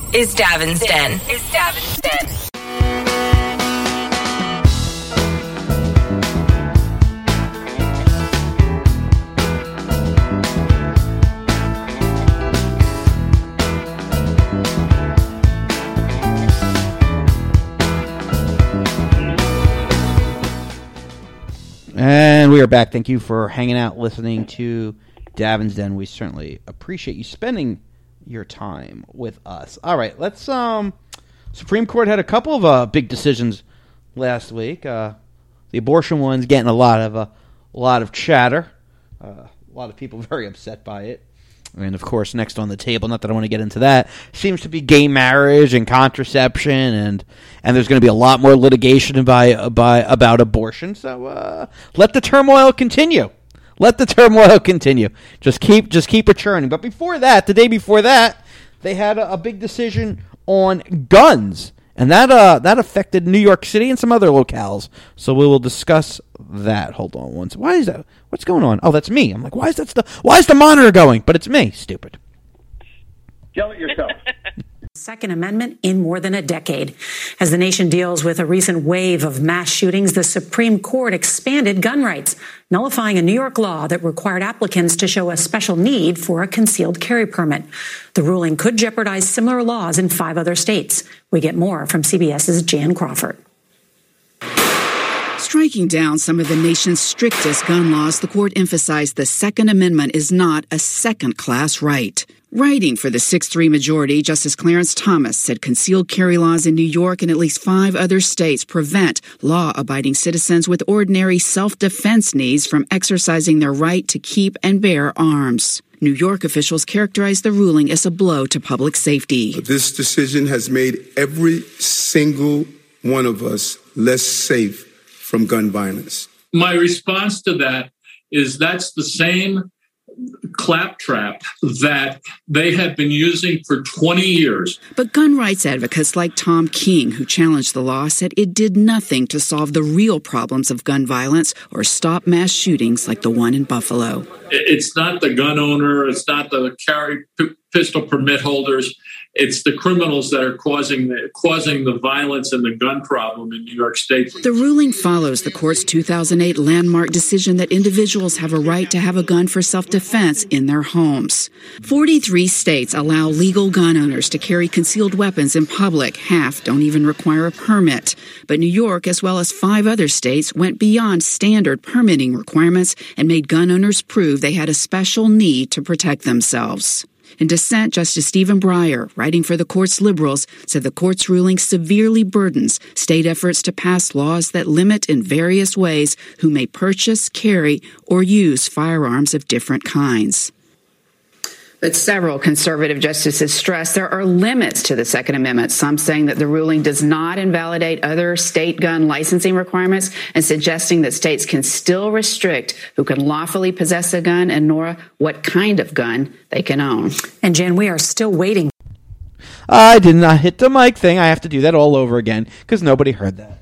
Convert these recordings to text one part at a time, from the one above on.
is Davin's Den. And we are back. Thank you for hanging out, listening to Davin's Den. We certainly appreciate you spending your time with us. All right, let's. Supreme Court had a couple of big decisions last week. The abortion one's getting a lot of chatter. A lot of people very upset by it. And of course, next on the table, not that I want to get into that, seems to be gay marriage and contraception, and there's going to be a lot more litigation about abortion. So let the turmoil continue. Let the turmoil continue. Just keep it churning. But before that, the day before that, they had a big decision on guns, and that affected New York City and some other locales. So we will discuss that. Hold on once. Why is that? What's going on? Oh, that's me. I'm like, why is the monitor going? But it's me. Stupid. Yell at yourself. Second Amendment in more than a decade. As the nation deals with a recent wave of mass shootings, the Supreme Court expanded gun rights, nullifying a New York law that required applicants to show a special need for a concealed carry permit. The ruling could jeopardize similar laws in 5 other states. We get more from CBS's Jan Crawford. Striking down some of the nation's strictest gun laws, the court emphasized the Second Amendment is not a second-class right. Writing for the 6-3 majority, Justice Clarence Thomas said concealed carry laws in New York and at least 5 other states prevent law-abiding citizens with ordinary self-defense needs from exercising their right to keep and bear arms. New York officials characterized the ruling as a blow to public safety. This decision has made every single one of us less safe from gun violence. My response to that is that's the same claptrap that they have been using for 20 years. But gun rights advocates like Tom King, who challenged the law, said it did nothing to solve the real problems of gun violence or stop mass shootings like the one in Buffalo. It's not the gun owner, it's not the pistol permit holders. It's the criminals that are causing the violence and the gun problem in New York State. The ruling follows the court's 2008 landmark decision that individuals have a right to have a gun for self-defense in their homes. 43 states allow legal gun owners to carry concealed weapons in public. Half don't even require a permit. But New York, as well as 5 other states, went beyond standard permitting requirements and made gun owners prove they had a special need to protect themselves. In dissent, Justice Stephen Breyer, writing for the court's liberals, said the court's ruling severely burdens state efforts to pass laws that limit in various ways who may purchase, carry, or use firearms of different kinds. But several conservative justices stress there are limits to the Second Amendment, some saying that the ruling does not invalidate other state gun licensing requirements and suggesting that states can still restrict who can lawfully possess a gun and nor what kind of gun they can own. And Jan, we are still waiting. I did not hit the mic thing. I have to do that all over again because nobody heard that.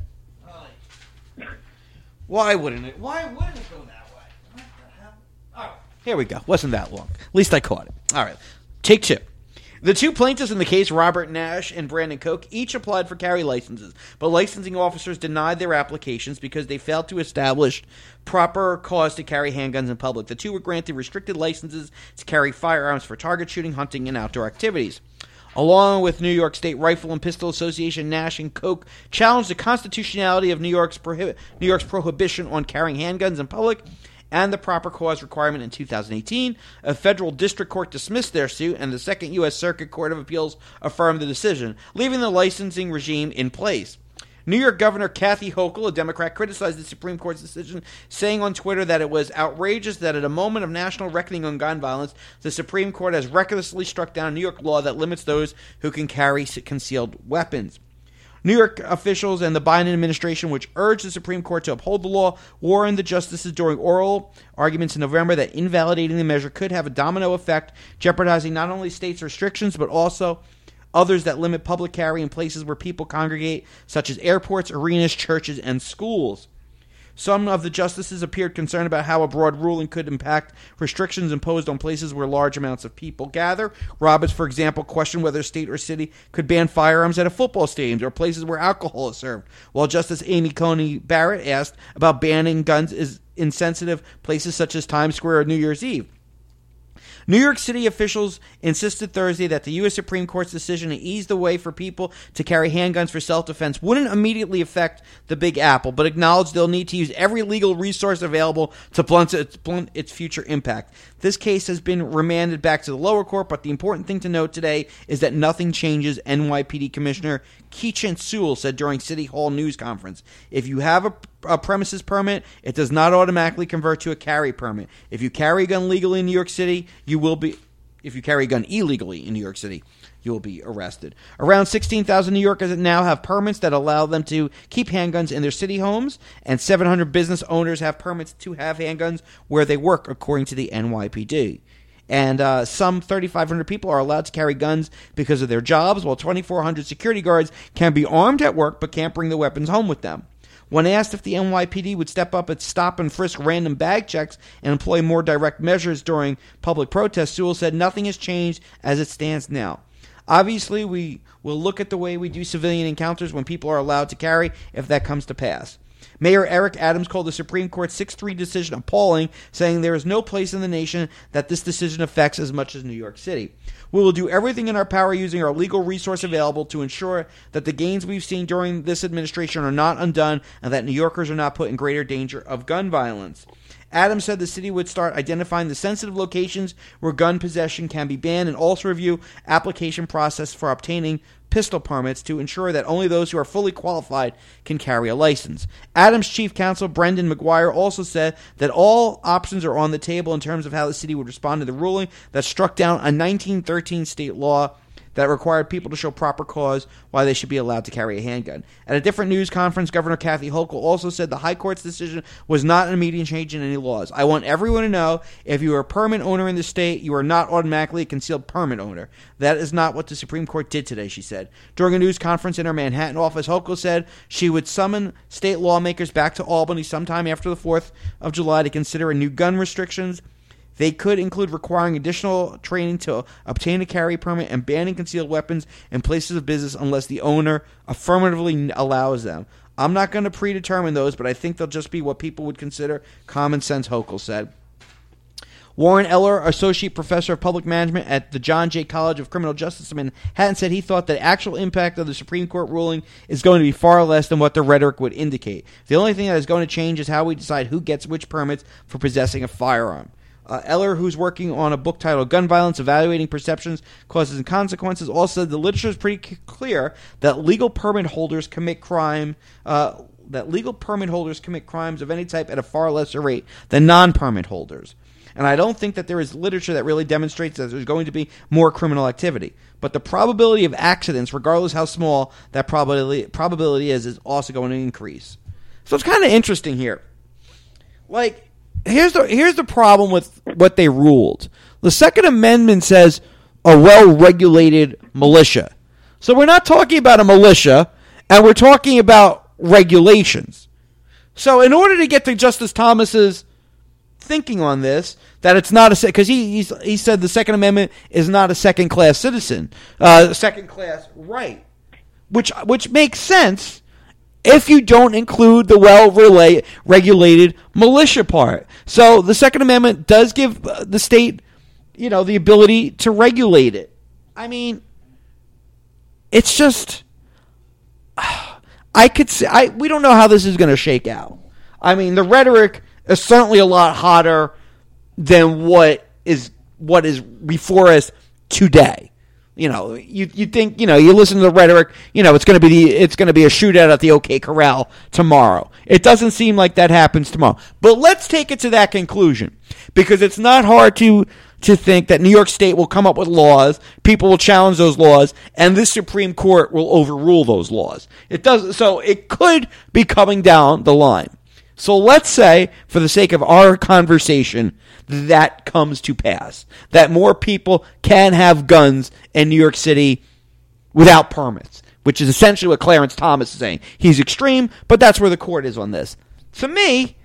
Why wouldn't it? Why wouldn't it go that way? What the hell? All right. Here we go. Wasn't that long. At least I caught it. All right. Take 2. The 2 plaintiffs in the case, Robert Nash and Brandon Koch, each applied for carry licenses, but licensing officers denied their applications because they failed to establish proper cause to carry handguns in public. The 2 were granted restricted licenses to carry firearms for target shooting, hunting, and outdoor activities. Along with New York State Rifle and Pistol Association, Nash and Koch challenged the constitutionality of New York's prohibition on carrying handguns in public and the proper cause requirement in 2018. A federal district court dismissed their suit, and the Second U.S. Circuit Court of Appeals affirmed the decision, leaving the licensing regime in place. New York Governor Kathy Hochul, a Democrat, criticized the Supreme Court's decision, saying on Twitter that it was outrageous that at a moment of national reckoning on gun violence, the Supreme Court has recklessly struck down a New York law that limits those who can carry concealed weapons. New York officials and the Biden administration, which urged the Supreme Court to uphold the law, warned the justices during oral arguments in November that invalidating the measure could have a domino effect, jeopardizing not only states' restrictions but also others that limit public carry in places where people congregate, such as airports, arenas, churches, and schools. Some of the justices appeared concerned about how a broad ruling could impact restrictions imposed on places where large amounts of people gather. Roberts, for example, questioned whether a state or city could ban firearms at a football stadium or places where alcohol is served, while Justice Amy Coney Barrett asked about banning guns in sensitive places such as Times Square or New Year's Eve. New York City officials insisted Thursday that the U.S. Supreme Court's decision to ease the way for people to carry handguns for self-defense wouldn't immediately affect the Big Apple, but acknowledged they'll need to use every legal resource available to blunt its future impact. This case has been remanded back to the lower court, but the important thing to note today is that nothing changes, NYPD Commissioner Keechant Sewell said during City Hall news conference. If you have a premises permit, it does not automatically convert to a carry permit. If you carry a gun legally in New York City, if you carry a gun illegally in New York City, you will be arrested. Around 16,000 New Yorkers now have permits that allow them to keep handguns in their city homes, and 700 business owners have permits to have handguns where they work, according to the NYPD. And some 3,500 people are allowed to carry guns because of their jobs, while 2,400 security guards can be armed at work but can't bring the weapons home with them. When asked if the NYPD would step up its stop and frisk random bag checks and employ more direct measures during public protests, Sewell said nothing has changed as it stands now. Obviously, we will look at the way we do civilian encounters when people are allowed to carry if that comes to pass. Mayor Eric Adams called the Supreme Court's 6-3 decision appalling, saying there is no place in the nation that this decision affects as much as New York City. We will do everything in our power using our legal resource available to ensure that the gains we've seen during this administration are not undone and that New Yorkers are not put in greater danger of gun violence. Adams said the city would start identifying the sensitive locations where gun possession can be banned and also review application process for obtaining pistol permits to ensure that only those who are fully qualified can carry a license. Adams' chief counsel, Brendan McGuire, also said that all options are on the table in terms of how the city would respond to the ruling that struck down a 1913 state law that required people to show proper cause why they should be allowed to carry a handgun. At a different news conference, Governor Kathy Hochul also said the High Court's decision was not an immediate change in any laws. I want everyone to know if you are a permit owner in the state, you are not automatically a concealed permit owner. That is not what the Supreme Court did today, she said. During a news conference in her Manhattan office, Hochul said she would summon state lawmakers back to Albany sometime after the 4th of July to consider new gun restrictions. They could include requiring additional training to obtain a carry permit and banning concealed weapons in places of business unless the owner affirmatively allows them. I'm not going to predetermine those, but I think they'll just be what people would consider common sense, Hochul said. Warren Eller, Associate Professor of Public Management at the John Jay College of Criminal Justice in Manhattan, said he thought the actual impact of the Supreme Court ruling is going to be far less than what the rhetoric would indicate. The only thing that is going to change is how we decide who gets which permits for possessing a firearm. Eller, who's working on a book titled Gun Violence, Evaluating Perceptions, Causes, and Consequences, also said the literature is pretty clear that legal permit holders commit crimes of any type at a far lesser rate than non-permit holders. And I don't think that there is literature that really demonstrates that there's going to be more criminal activity. But the probability of accidents, regardless how small that probability is also going to increase. So it's kind of interesting here. Like, Here's the problem with what they ruled. The Second Amendment says a well-regulated militia. So we're not talking about a militia, and we're talking about regulations. So in order to get to Justice Thomas's thinking on this, that it's not a because he said the Second Amendment is not a second-class citizen, second-class right, which makes sense. If you don't include the well-regulated militia part. So the Second Amendment does give the state, the ability to regulate it. I mean, it's just, we don't know how this is going to shake out. I mean, the rhetoric is certainly a lot hotter than what is before us today. You think, you listen to the rhetoric, it's going to be a shootout at the OK Corral tomorrow. It doesn't seem like that happens tomorrow. But let's take it to that conclusion, because it's not hard to think that New York State will come up with laws, people will challenge those laws, and this Supreme Court will overrule those laws. So it could be coming down the line. So let's say, for the sake of our conversation, that comes to pass. That more people can have guns in New York City without permits, which is essentially what Clarence Thomas is saying. He's extreme, but that's where the court is on this. To me,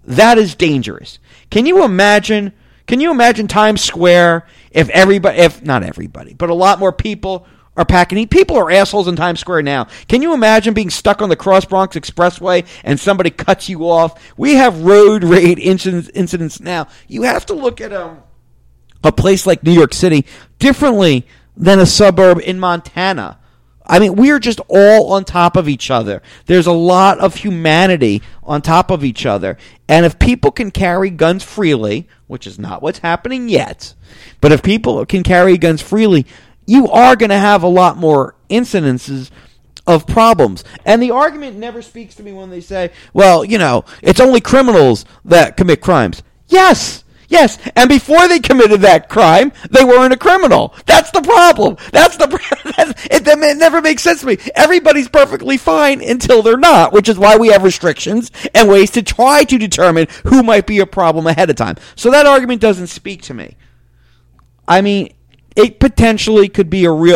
that is dangerous. Can you imagine Times Square if not everybody, but a lot more people are packing heat? People are assholes in Times Square now. Can you imagine being stuck on the Cross Bronx Expressway and somebody cuts you off? We have road rage incidents now. You have to look at a place like New York City differently than a suburb in Montana. I mean, we're just all on top of each other. There's a lot of humanity on top of each other. And if people can carry guns freely, which is not what's happening yet, but if people can carry guns freely, you are going to have a lot more incidences of problems. And the argument never speaks to me when they say, well, it's only criminals that commit crimes. Yes, and before they committed that crime, they weren't a criminal. That's the problem. It never makes sense to me. Everybody's perfectly fine until they're not, which is why we have restrictions and ways to try to determine who might be a problem ahead of time. So that argument doesn't speak to me. I mean, it potentially could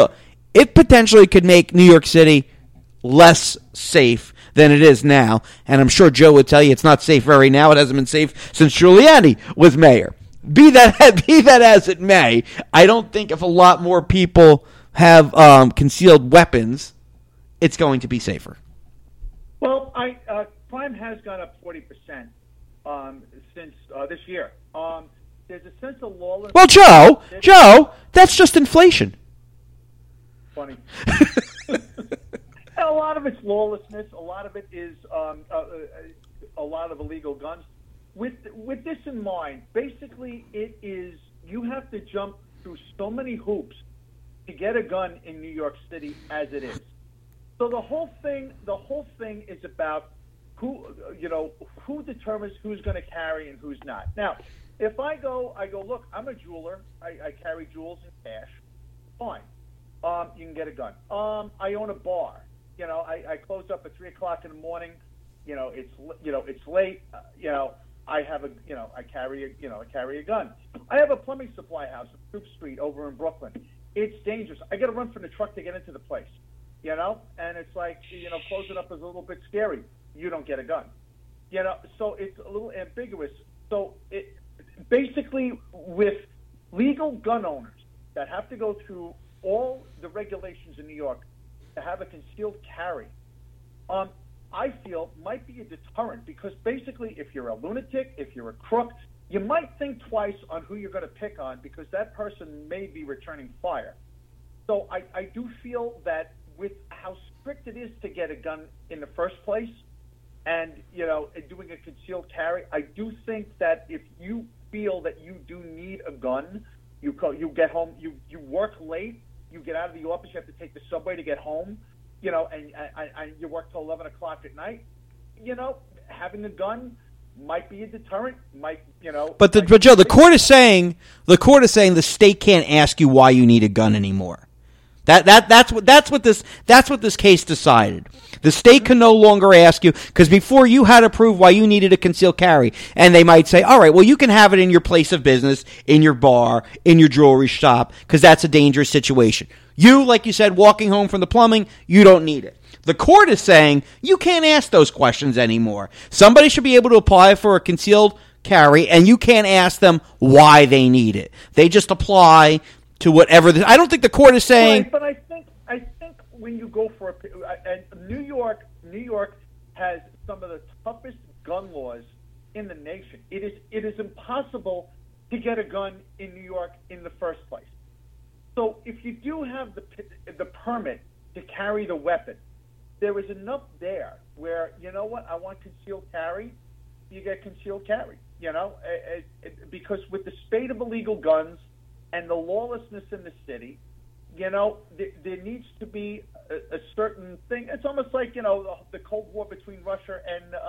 make New York City less safe than it is now, and I'm sure Joe would tell you it's not safe right now. It hasn't been safe since Giuliani was mayor. Be that as it may, I don't think if a lot more people have concealed weapons, it's going to be safer. Well, crime has gone up 40% since this year. There's a sense of lawlessness. Well, Joe, that's just inflation. Funny. A lot of it's lawlessness. A lot of it is a lot of illegal guns. With this in mind, basically, it is you have to jump through so many hoops to get a gun in New York City as it is. So the whole thing is about who determines who's going to carry and who's not. Now, if I go, look, I'm a jeweler. I carry jewels and cash. Fine. You can get a gun. I own a bar. I close up at 3:00 in the morning. It's late. I carry a gun. I have a plumbing supply house on Troop Street over in Brooklyn. It's dangerous. I got to run from the truck to get into the place. And it's like, closing up is a little bit scary. You don't get a gun. So it's a little ambiguous. So basically, with legal gun owners that have to go through all the regulations in New York to have a concealed carry, I feel might be a deterrent, because basically if you're a lunatic, if you're a crook, you might think twice on who you're going to pick on, because that person may be returning fire. So I do feel that with how strict it is to get a gun in the first place, and doing a concealed carry, I do think that if you feel that you do need a gun, you get home, you work late, you get out of the office, you have to take the subway to get home, and you work till 11 o'clock at night, having a gun might be a deterrent, But Joe, the court is saying the state can't ask you why you need a gun anymore. That's what this case decided. The state can no longer ask you, because before you had to prove why you needed a concealed carry, and they might say, all right, well, you can have it in your place of business, in your bar, in your jewelry shop, because that's a dangerous situation. You, like you said, walking home from the plumbing, you don't need it. The court is saying you can't ask those questions anymore. Somebody should be able to apply for a concealed carry, and you can't ask them why they need it. They just apply to whatever. I don't think the court is saying. Right, but I think when you go for New York has some of the toughest gun laws in the nation. It is impossible to get a gun in New York in the first place. So if you do have the permit to carry the weapon, there is enough there where, I want concealed carry, you get concealed carry, because with the spate of illegal guns and the lawlessness in the city, there needs to be a certain thing. It's almost like, the Cold War between Russia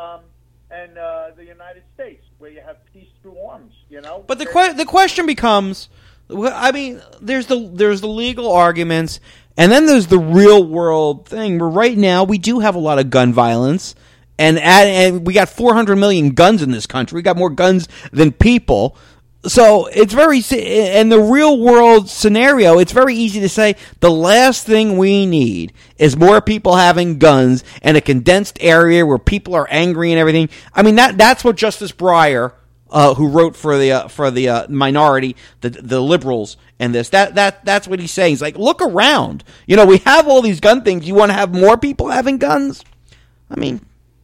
and the United States, where you have peace through arms, But the question becomes, I mean, there's the legal arguments, and then there's the real world thing where right now we do have a lot of gun violence, and we got 400 million guns in this country. We got more guns than people. So it's very, in the real world scenario, it's very easy to say the last thing we need is more people having guns in a condensed area where people are angry and everything. I mean, that's what Justice Breyer, who wrote for the minority, the liberals, and that's what he's saying. He's like, look around. You know, we have all these gun things. You want to have more people having guns? I mean,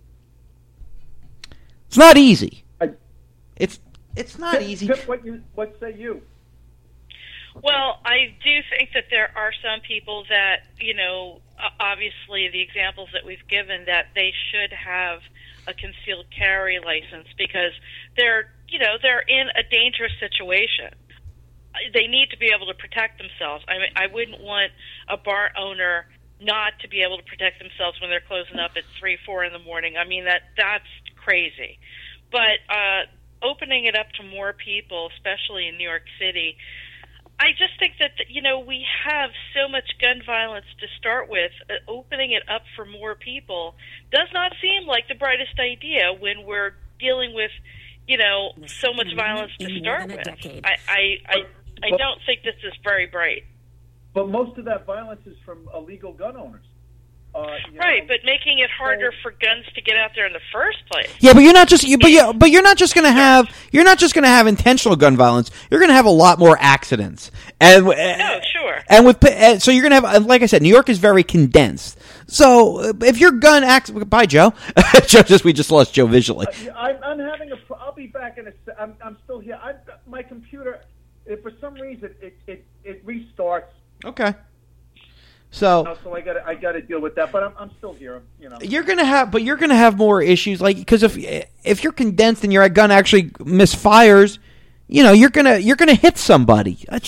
it's not easy. It's not easy. Pip, what say you? Well, I do think that there are some people that, you know, obviously the examples that we've given, that they should have a concealed carry license because they're in a dangerous situation. They need to be able to protect themselves. I mean, I wouldn't want a bar owner not to be able to protect themselves when they're closing up at 3, 4 in the morning. I mean, that's crazy. But opening it up to more people, especially in New York City, I just think that, you know, we have so much gun violence to start with. Opening it up for more people does not seem like the brightest idea when we're dealing with, you know, so much violence to start with. I don't think this is very bright. But most of that violence is from illegal gun owners. Right, but making it harder for guns to get out there in the first place. Yeah, but you're not just going to have intentional gun violence. You're going to have a lot more accidents. And sure. And so you're going to have, like I said, New York is very condensed. So if your gun bye, Joe. We just lost Joe visually. I'm having I'll be back in I'm still here. My computer, for some reason, it restarts. Okay. So I got to deal with that, but I'm still here. You know, you're gonna have more issues, like, because if you're condensed and your gun actually misfires, you know, you're gonna hit somebody. It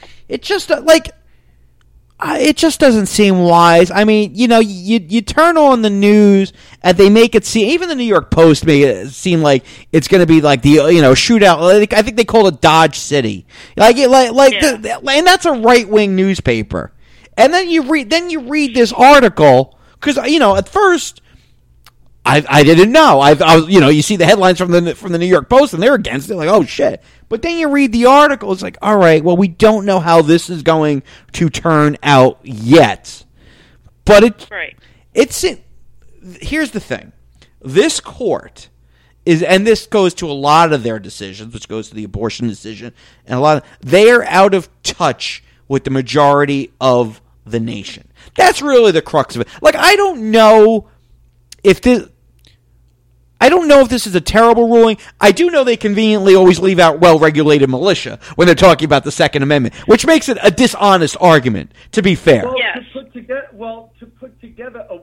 just doesn't seem wise. I mean, you know, you turn on the news and they make it seem, even the New York Post made it seem like it's going to be like the, you know, shootout. I think they call it Dodge City, and that's a right wing newspaper. And then you read this article, because, you know, at first I didn't know. I was, you know, you see the headlines from the New York Post and they're against it, like, oh shit. But then you read the article, it's like, all right, well, we don't know how this is going to turn out yet. But here's the thing. This court is, and this goes to a lot of their decisions, which goes to the abortion decision, and they are out of touch with the majority of the nation. That's really the crux of it. Like, I don't know if this is a terrible ruling. I do know they conveniently always leave out well-regulated militia when they're talking about the Second Amendment, which makes it a dishonest argument, to be fair. Well, yes. To put together a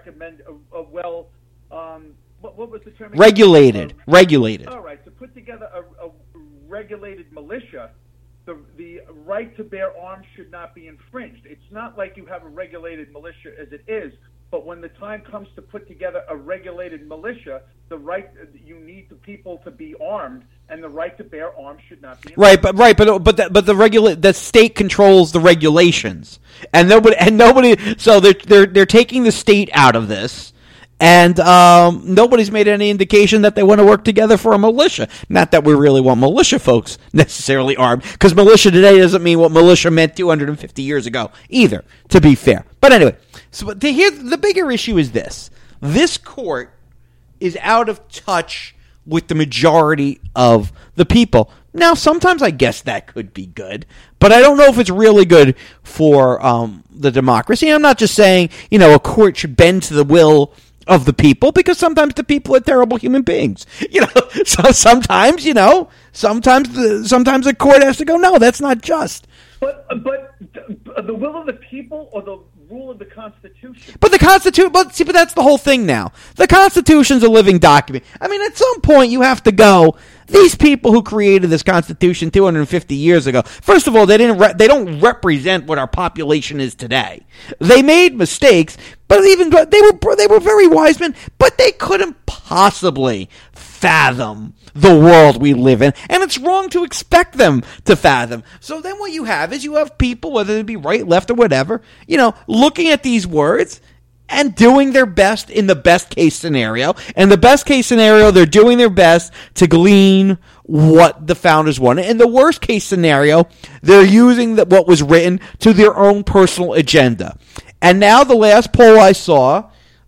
what was the term? Regulated. All right, to put together a regulated militia, the right to bear arms should not be infringed. It's not like you have a regulated militia as it is, but when the time comes to put together a regulated militia, you need the people to be armed, and the right to bear arms should not be infringed. But the state controls the regulations, and nobody. So they're taking the state out of this. And nobody's made any indication that they want to work together for a militia. Not that we really want militia folks necessarily armed, because militia today doesn't mean what militia meant 250 years ago either, to be fair. But anyway, the bigger issue is this. This court is out of touch with the majority of the people. Now, sometimes I guess that could be good, but I don't know if it's really good for the democracy. I'm not just saying, you know, a court should bend to the will of the people, because sometimes the people are terrible human beings. You know, so sometimes the court has to go, no, that's not just. But the will of the people or the rule of the Constitution? But that's the whole thing now. The Constitution's a living document. I mean, at some point you have to go, these people who created this Constitution 250 years ago, first of all, they don't represent what our population is today. They made mistakes, but they were very wise men, but they couldn't possibly fathom the world we live in, and it's wrong to expect them to fathom. So then what you have is people, whether it be right, left, or whatever, you know, looking at these words and doing their best in the best case scenario. And the best case scenario, they're doing their best to glean what the founders wanted. In the worst case scenario, they're using what was written to their own personal agenda. And now the last poll I saw,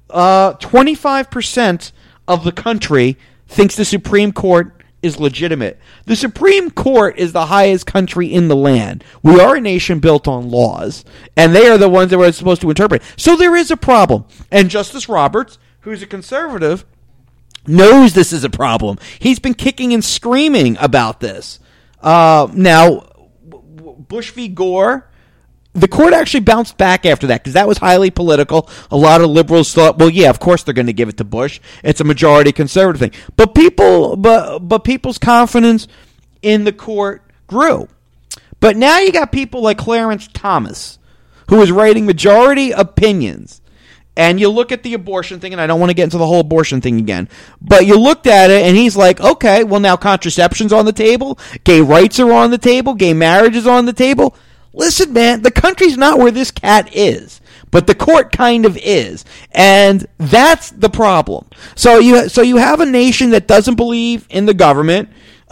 25% of the country thinks the Supreme Court is legitimate. The Supreme Court is the highest country in the land. We are a nation built on laws, and they are the ones that we're supposed to interpret. So there is a problem. And Justice Roberts, who's a conservative, knows this is a problem. He's been kicking and screaming about this. Now, Bush v. Gore, the court actually bounced back after that because that was highly political. A lot of liberals thought, well, yeah, of course they're going to give it to Bush. It's a majority conservative thing. But people's confidence in the court grew. But now you got people like Clarence Thomas, who is writing majority opinions. And you look at the abortion thing, and I don't want to get into the whole abortion thing again, but you looked at it, and he's like, okay, well, now contraception's on the table, gay rights are on the table, gay marriage is on the table. Listen, man, the country's not where this cat is, but the court kind of is, and that's the problem. So you have a nation that doesn't believe in the government.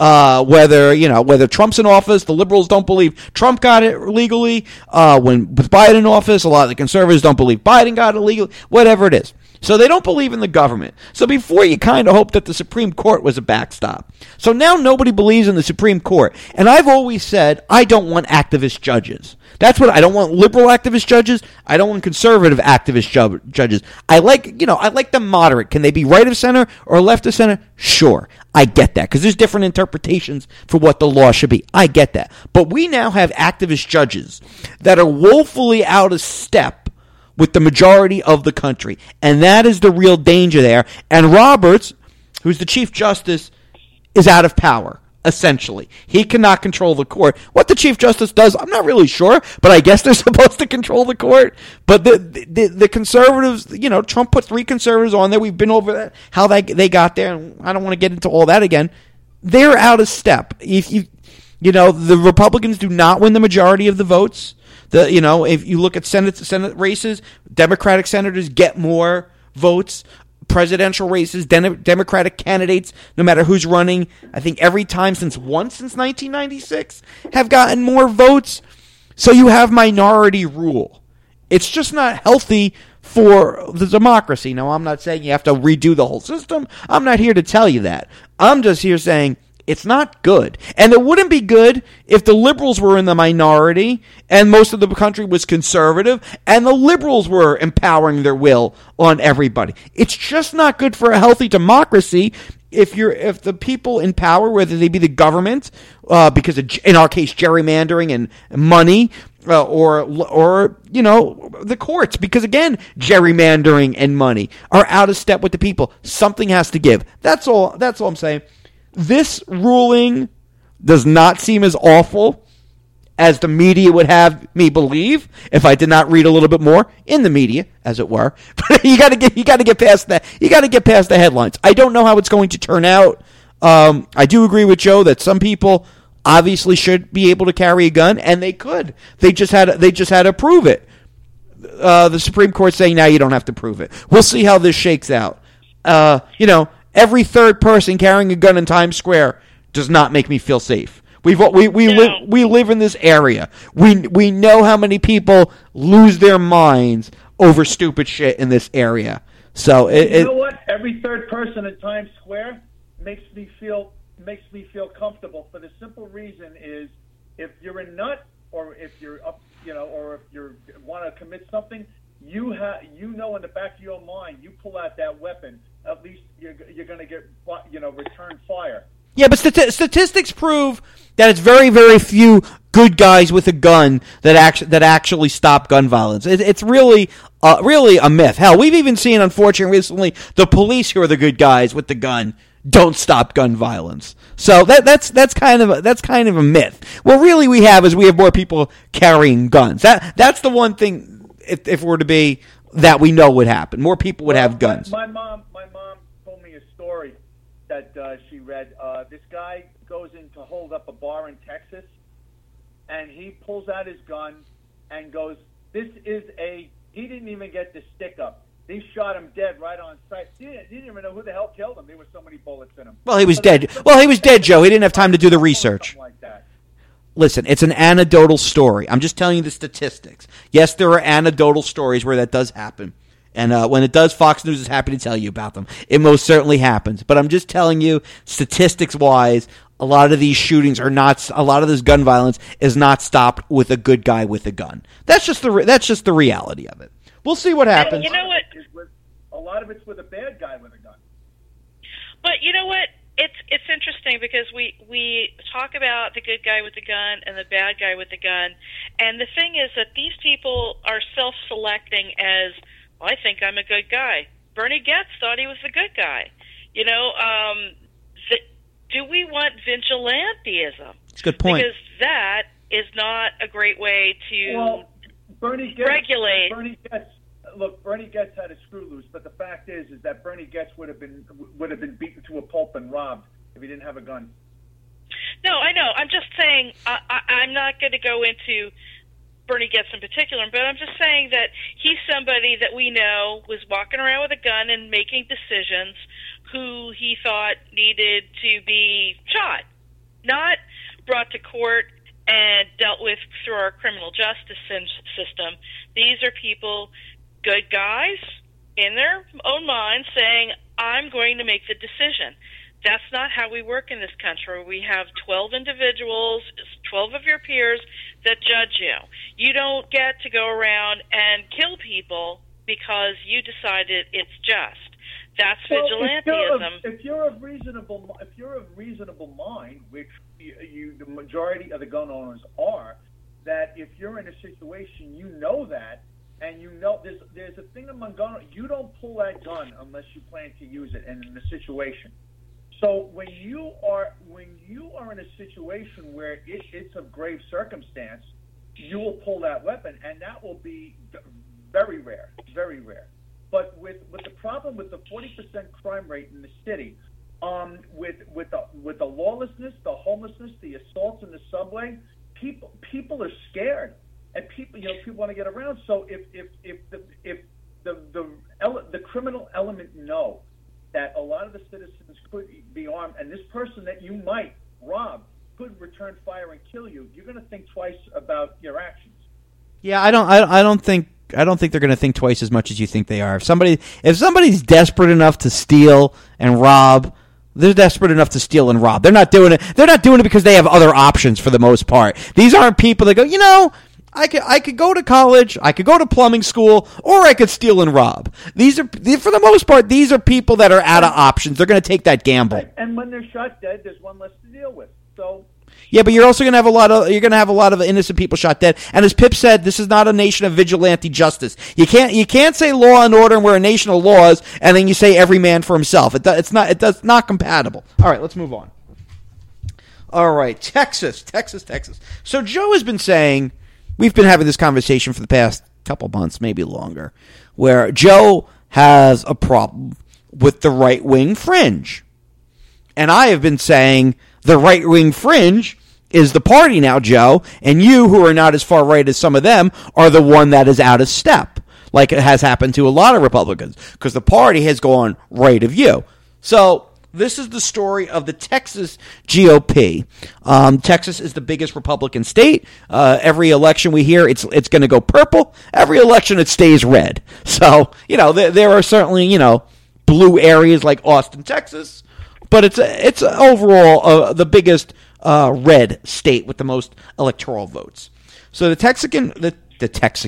Whether Trump's in office, the liberals don't believe Trump got it legally. When with Biden in office, a lot of the conservatives don't believe Biden got it legally. Whatever it is. So they don't believe in the government. So before, you kind of hoped that the Supreme Court was a backstop. So now nobody believes in the Supreme Court. And I've always said, I don't want activist judges. That's what I don't want. Liberal activist judges. I don't want conservative activist judges. I like them moderate. Can they be right of center or left of center? Sure. I get that because there's different interpretations for what the law should be. I get that. But we now have activist judges that are woefully out of step with the majority of the country. And that is the real danger there. And Roberts, who's the Chief Justice, is out of power, essentially. He cannot control the court. What the Chief Justice does, I'm not really sure, but I guess they're supposed to control the court. But the conservatives, Trump put 3 conservatives on there. We've been over that, how they got there, and I don't want to get into all that again. They're out of step. The Republicans do not win the majority of the votes. If you look at Senate races, Democratic senators get more votes. Presidential races, Democratic candidates, no matter who's running, I think every time since 1996, have gotten more votes. So you have minority rule. It's just not healthy for the democracy. Now, I'm not saying you have to redo the whole system. I'm not here to tell you that. I'm just here saying it's not good. And it wouldn't be good if the liberals were in the minority and most of the country was conservative and the liberals were empowering their will on everybody. It's just not good for a healthy democracy if the people in power, whether they be the government, because of, in our case, gerrymandering and money, or the courts, because again, gerrymandering and money are out of step with the people. Something has to give. That's all I'm saying. This ruling does not seem as awful as the media would have me believe if I did not read a little bit more in the media, as it were. But you got to get past that. You got to get past the headlines. I don't know how it's going to turn out. I do agree with Joe that some people obviously should be able to carry a gun, and they could. They just had to prove it. The Supreme Court saying now you don't have to prove it. We'll see how this shakes out. Every third person carrying a gun in Times Square does not make me feel safe. We live in this area. We know how many people lose their minds over stupid shit in this area. So you know what? Every third person in Times Square makes me feel comfortable for the simple reason is if you're a nut or if you're up, or if you want to commit something, in the back of your mind, you pull out that weapon. At least you're going to get, return fire. Yeah, but statistics prove that it's very, very few good guys with a gun that actually stop gun violence. It's really a myth. Hell, we've even seen, unfortunately, recently, the police who are the good guys with the gun don't stop gun violence. So that's kind of a myth. What really we have more people carrying guns. That's the one thing. If we're to be that we know would happen, more people would have guns. My mom told me a story that she read. This guy goes in to hold up a bar in Texas, and he pulls out his gun and goes, "This is he didn't even get the stick up. They shot him dead right on sight. They didn't even know who the hell killed him. There were so many bullets in him. Well, he was dead. Well, he was dead, Joe. He didn't have time to do the research. Like that. Listen, it's an anecdotal story. I'm just telling you the statistics. Yes, there are anecdotal stories where that does happen. And when it does, Fox News is happy to tell you about them. It most certainly happens. But I'm just telling you, statistics-wise, a lot of these shootings are not. A lot of this gun violence is not stopped with a good guy with a gun. That's just the reality of it. We'll see what happens. And you know what? A lot of it's with a bad guy with a gun. But you know what? It's interesting because we talk about the good guy with the gun and the bad guy with the gun, and the thing is that these people are self-selecting as, well, I think I'm a good guy. Bernie Goetz thought he was the good guy. You know, do we want vigilantism? That's a good point. Because that is not a great way to regulate. Bernie Goetz had a screw loose, but the fact is that Bernie Goetz would have been beaten to a pulp and robbed if he didn't have a gun. No, I know. I'm just saying I'm not going to go into Bernie Goetz in particular, but I'm just saying that he's somebody that we know was walking around with a gun and making decisions who he thought needed to be shot, not brought to court and dealt with through our criminal justice system. These are people, good guys, in their own minds saying, I'm going to make the decision. That's not how we work in this country. We have 12 individuals, 12 of your peers that judge you. You don't get to go around and kill people because you decided it's just. That's vigilantism. If you're of reasonable mind, which the majority of the gun owners are, that if you're in a situation, you know that, and you know there's a thing among gun owners, you don't pull that gun unless you plan to use it, and in the situation. So when you are in a situation where it's of grave circumstance, you will pull that weapon, and that will be very rare, very rare. But with the problem with the 40% crime rate in the city, with the lawlessness, the homelessness, the assaults in the subway, people are scared, and people want to get around. So if the criminal element know that a lot of the citizens could be armed, and this person that you might rob could return fire and kill you, you're going to think twice about your actions. Yeah, I don't think they're going to think twice as much as you think they are. If somebody's desperate enough to steal and rob, they're desperate enough to steal and rob. They're not doing it. They're not doing it because they have other options for the most part. These aren't people that go, I could go to college, I could go to plumbing school, or I could steal and rob. For the most part, these are people that are out of options. They're going to take that gamble. And when they're shot dead, there's one less to deal with. So. Yeah, but you're also going to have a lot of innocent people shot dead. And as Pip said, this is not a nation of vigilante justice. You can't say law and order and we're a nation of laws, and then you say every man for himself. It's not compatible. All right, let's move on. All right, Texas. So Joe has been saying, we've been having this conversation for the past couple months, maybe longer, where Joe has a problem with the right-wing fringe. And I have been saying the right-wing fringe is the party now, Joe, and you, who are not as far right as some of them, are the one that is out of step, like it has happened to a lot of Republicans, because the party has gone right of you. So this is the story of the Texas GOP. Texas is the biggest Republican state. Every election we hear, it's going to go purple. Every election it stays red. So, there are certainly, blue areas like Austin, Texas, but it's overall the biggest red state with the most electoral votes. So the Texan. That's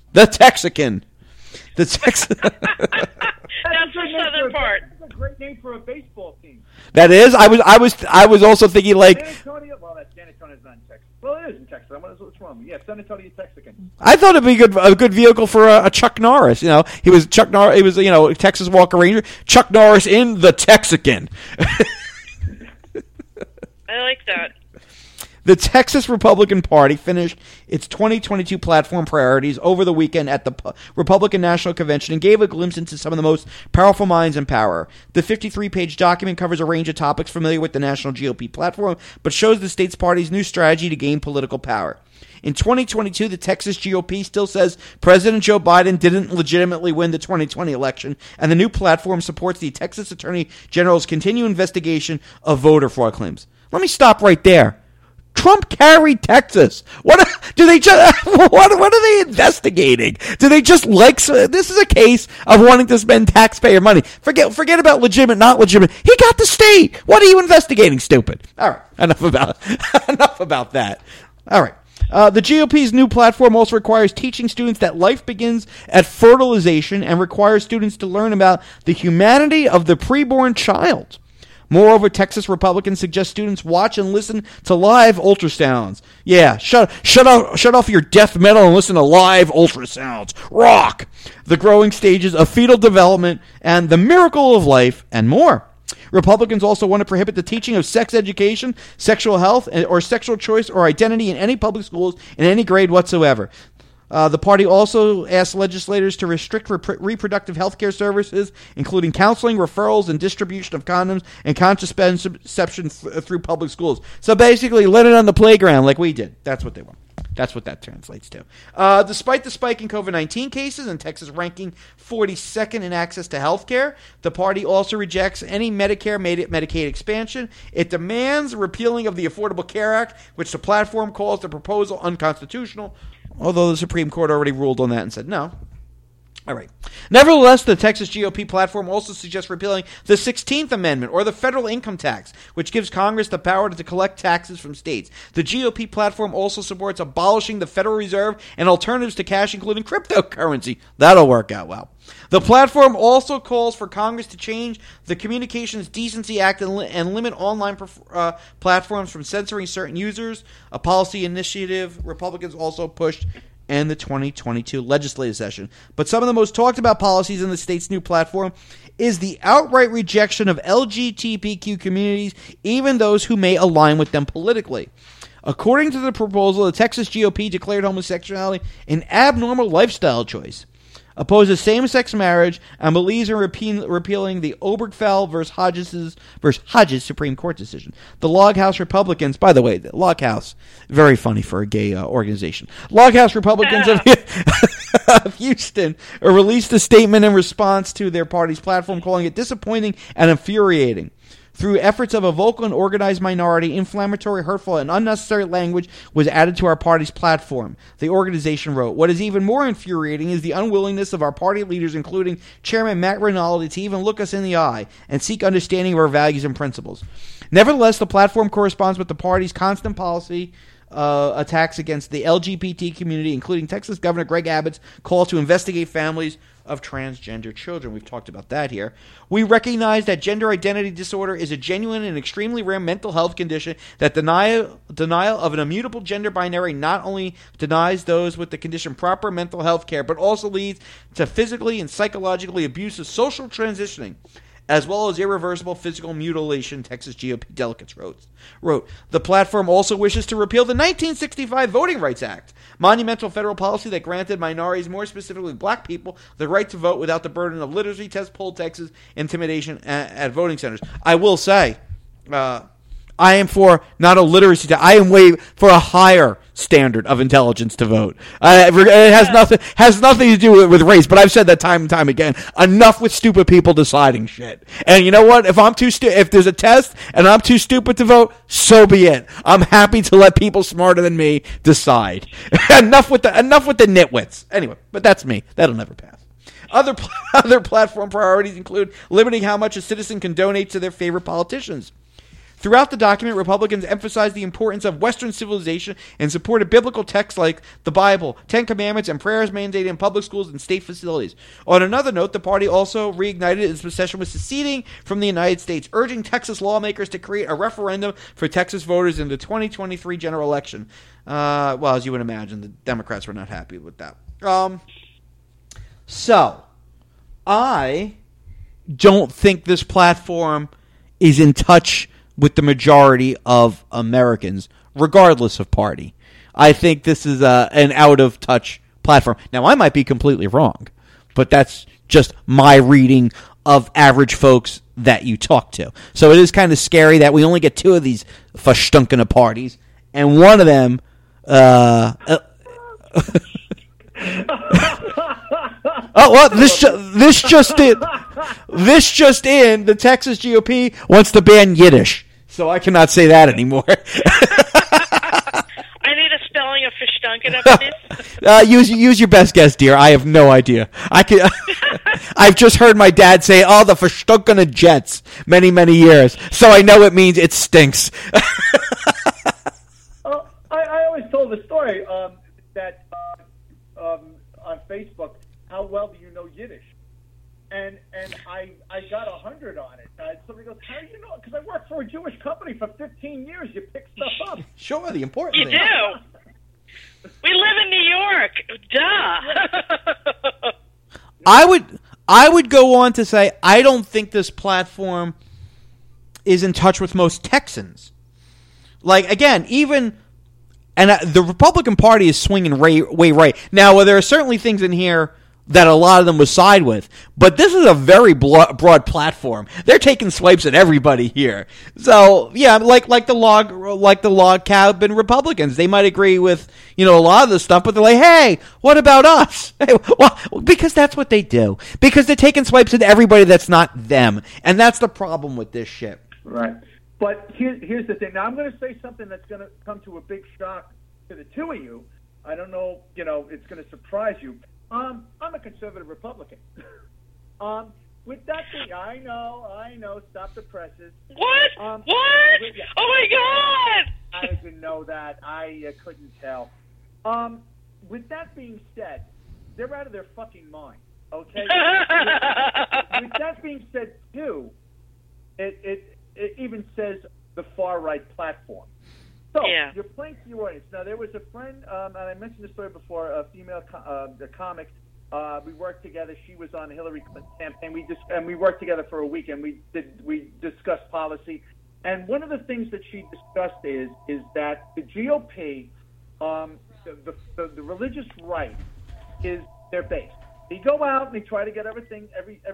the southern part. That's a great name for a baseball team. That is. I was also thinking like. San Antonio. Well, San Antonio's not in Texas. Well, it is in Texas. What's wrong? Yeah, San Antonio, Texican. I thought it'd be a good vehicle for a Chuck Norris. He was Chuck Norris. He was Texas Walker Ranger. Chuck Norris in the Texican. I like that. The Texas Republican Party finished its 2022 platform priorities over the weekend at the Republican National Convention and gave a glimpse into some of the most powerful minds in power. The 53-page document covers a range of topics familiar with the national GOP platform, but shows the state's party's new strategy to gain political power. In 2022, the Texas GOP still says President Joe Biden didn't legitimately win the 2020 election, and the new platform supports the Texas Attorney General's continued investigation of voter fraud claims. Let me stop right there. Trump carried Texas. What are they investigating? Do they just like? This is a case of wanting to spend taxpayer money. Forget about legitimate, not legitimate. He got the state. What are you investigating, stupid? All right, enough about that. All right. The GOP's new platform also requires teaching students that life begins at fertilization and requires students to learn about the humanity of the preborn child. Moreover, Texas Republicans suggest students watch and listen to live ultrasounds. Yeah, shut off your death metal and listen to live ultrasounds. Rock! The growing stages of fetal development and the miracle of life and more. Republicans also want to prohibit the teaching of sex education, sexual health, or sexual choice or identity in any public schools in any grade whatsoever. The party also asked legislators to restrict reproductive health care services, including counseling, referrals, and distribution of condoms and contraception through public schools. So basically, let it on the playground like we did. That's what they want. That's what that translates to. Despite the spike in COVID-19 cases and Texas ranking 42nd in access to health care, the party also rejects any Medicaid expansion. It demands repealing of the Affordable Care Act, which the platform calls the proposal unconstitutional, although the Supreme Court already ruled on that and said no. All right. Nevertheless, the Texas GOP platform also suggests repealing the 16th Amendment, or the federal income tax, which gives Congress the power to collect taxes from states. The GOP platform also supports abolishing the Federal Reserve and alternatives to cash, including cryptocurrency. That'll work out well. The platform also calls for Congress to change the Communications Decency Act and limit online platforms from censoring certain users, a policy initiative Republicans also pushed in the 2022 legislative session. But some of the most talked about policies in the state's new platform is the outright rejection of LGBTQ communities, even those who may align with them politically. According to the proposal, the Texas GOP declared homosexuality an abnormal lifestyle choice, opposes same-sex marriage, and believes in repealing the Obergefell versus Hodges Supreme Court decision. The Log House Republicans, by the way, the Log House, very funny for a gay organization. Log House Republicans of Houston released a statement in response to their party's platform, calling it disappointing and infuriating. Through efforts of a vocal and organized minority, inflammatory, hurtful, and unnecessary language was added to our party's platform. The organization wrote, "What is even more infuriating is the unwillingness of our party leaders, including Chairman Matt Rinaldi, to even look us in the eye and seek understanding of our values and principles." Nevertheless, the platform corresponds with the party's constant policy attacks against the LGBT community, including Texas Governor Greg Abbott's call to investigate families of transgender children. We've talked about that here. We recognize that gender identity disorder is a genuine and extremely rare mental health condition that denial of an immutable gender binary not only denies those with the condition proper mental health care, but also leads to physically and psychologically abusive social transitioning, as well as irreversible physical mutilation, Texas GOP delegates wrote. The platform also wishes to repeal the 1965 Voting Rights Act, monumental federal policy that granted minorities, more specifically black people, the right to vote without the burden of literacy tests, poll taxes, intimidation at voting centers. I will say, I am for not a literacy test. I am way for a higher standard of intelligence to vote. It has nothing to do with race, but I've said that time and time again. Enough with stupid people deciding shit. And you know what? If there's a test and I'm too stupid to vote, so be it. I'm happy to let people smarter than me decide. enough with the nitwits. Anyway, but that's me. That'll never pass. Other platform priorities include limiting how much a citizen can donate to their favorite politicians. Throughout the document, Republicans emphasized the importance of Western civilization and supported biblical texts like the Bible, 10 Commandments, and prayers mandated in public schools and state facilities. On another note, the party also reignited its obsession with seceding from the United States, urging Texas lawmakers to create a referendum for Texas voters in the 2023 general election. Well, as you would imagine, the Democrats were not happy with that. So, I don't think this platform is in touch with the majority of Americans regardless of party. I think this is an out-of-touch platform. Now, I might be completely wrong, but that's just my reading of average folks that you talk to. So it is kind of scary that we only get 2 of these verstunkene parties, and one of them... Oh, well, this just in. The Texas GOP wants to ban Yiddish, so I cannot say that anymore. I need a spelling of verstunkene, please. Use your best guess, dear. I have no idea. I've just heard my dad say, "Oh, the verstunkene Jets," many years, so I know it means it stinks. I always told the story that on Facebook, how well do you know Yiddish? And I got 100 on it. Somebody goes, how do you know? Because I worked for a Jewish company for 15 years. You pick stuff up. Sure, the important you thing. You do. We live in New York. Duh. I would go on to say I don't think this platform is in touch with most Texans. Like, again, even... And the Republican Party is swinging way right. Now, there are certainly things in here that a lot of them would side with, but this is a very broad platform. They're taking swipes at everybody here. So, yeah, like the log cabin Republicans, they might agree with a lot of this stuff, but they're like, hey, what about us? Hey, well, because that's what they do. Because they're taking swipes at everybody that's not them, and that's the problem with this shit. Right. But here's the thing. Now, I'm going to say something that's going to come to a big shock to the 2 of you. I don't know, it's going to surprise you. I'm a conservative Republican. With that being, I know, stop the presses. What? What? Yeah. Oh, my God! I didn't know that. I couldn't tell. With that being said, they're out of their fucking mind, okay? With that being said, too, it even says the far-right platform. So, you're playing to your audience. Now, there was a friend, and I mentioned this story before, a female comic. We worked together. She was on the Hillary Clinton campaign. We worked together for a week, and we discussed policy. And one of the things that she discussed is that the GOP, the religious right, is their base. They go out and they try to get everything,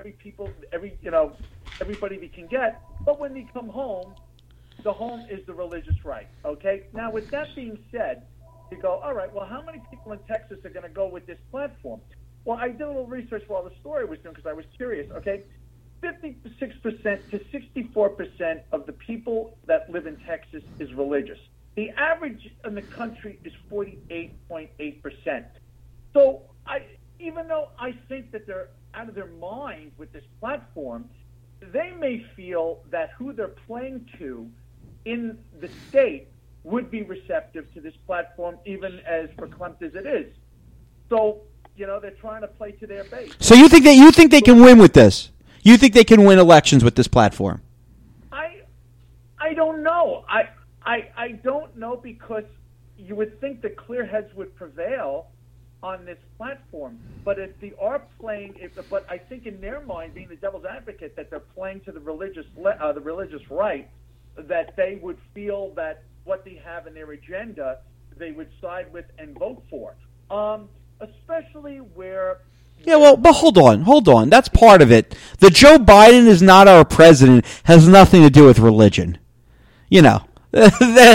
everybody they can get. But when they come home, the home is the religious right. Okay. Now, with that being said, you go, all right. Well, how many people in Texas are going to go with this platform? Well, I did a little research while the story was done because I was curious. Okay, 56% to 64% of the people that live in Texas is religious. The average in the country is 48.8%. So, even though I think that they're out of their mind with this platform, they may feel that who they're playing to in the state would be receptive to this platform, even as verklempt as it is. So, they're trying to play to their base. So you think they can win with this? You think they can win elections with this platform? I don't know. I don't know, because you would think the clear heads would prevail on this platform, but if they are playing, but I think in their mind, being the devil's advocate, that they're playing to the religious right, that they would feel that what they have in their agenda, they would side with and vote for. Especially where. Yeah, well, but hold on. That's part of it. The Joe Biden is not our president has nothing to do with religion. That's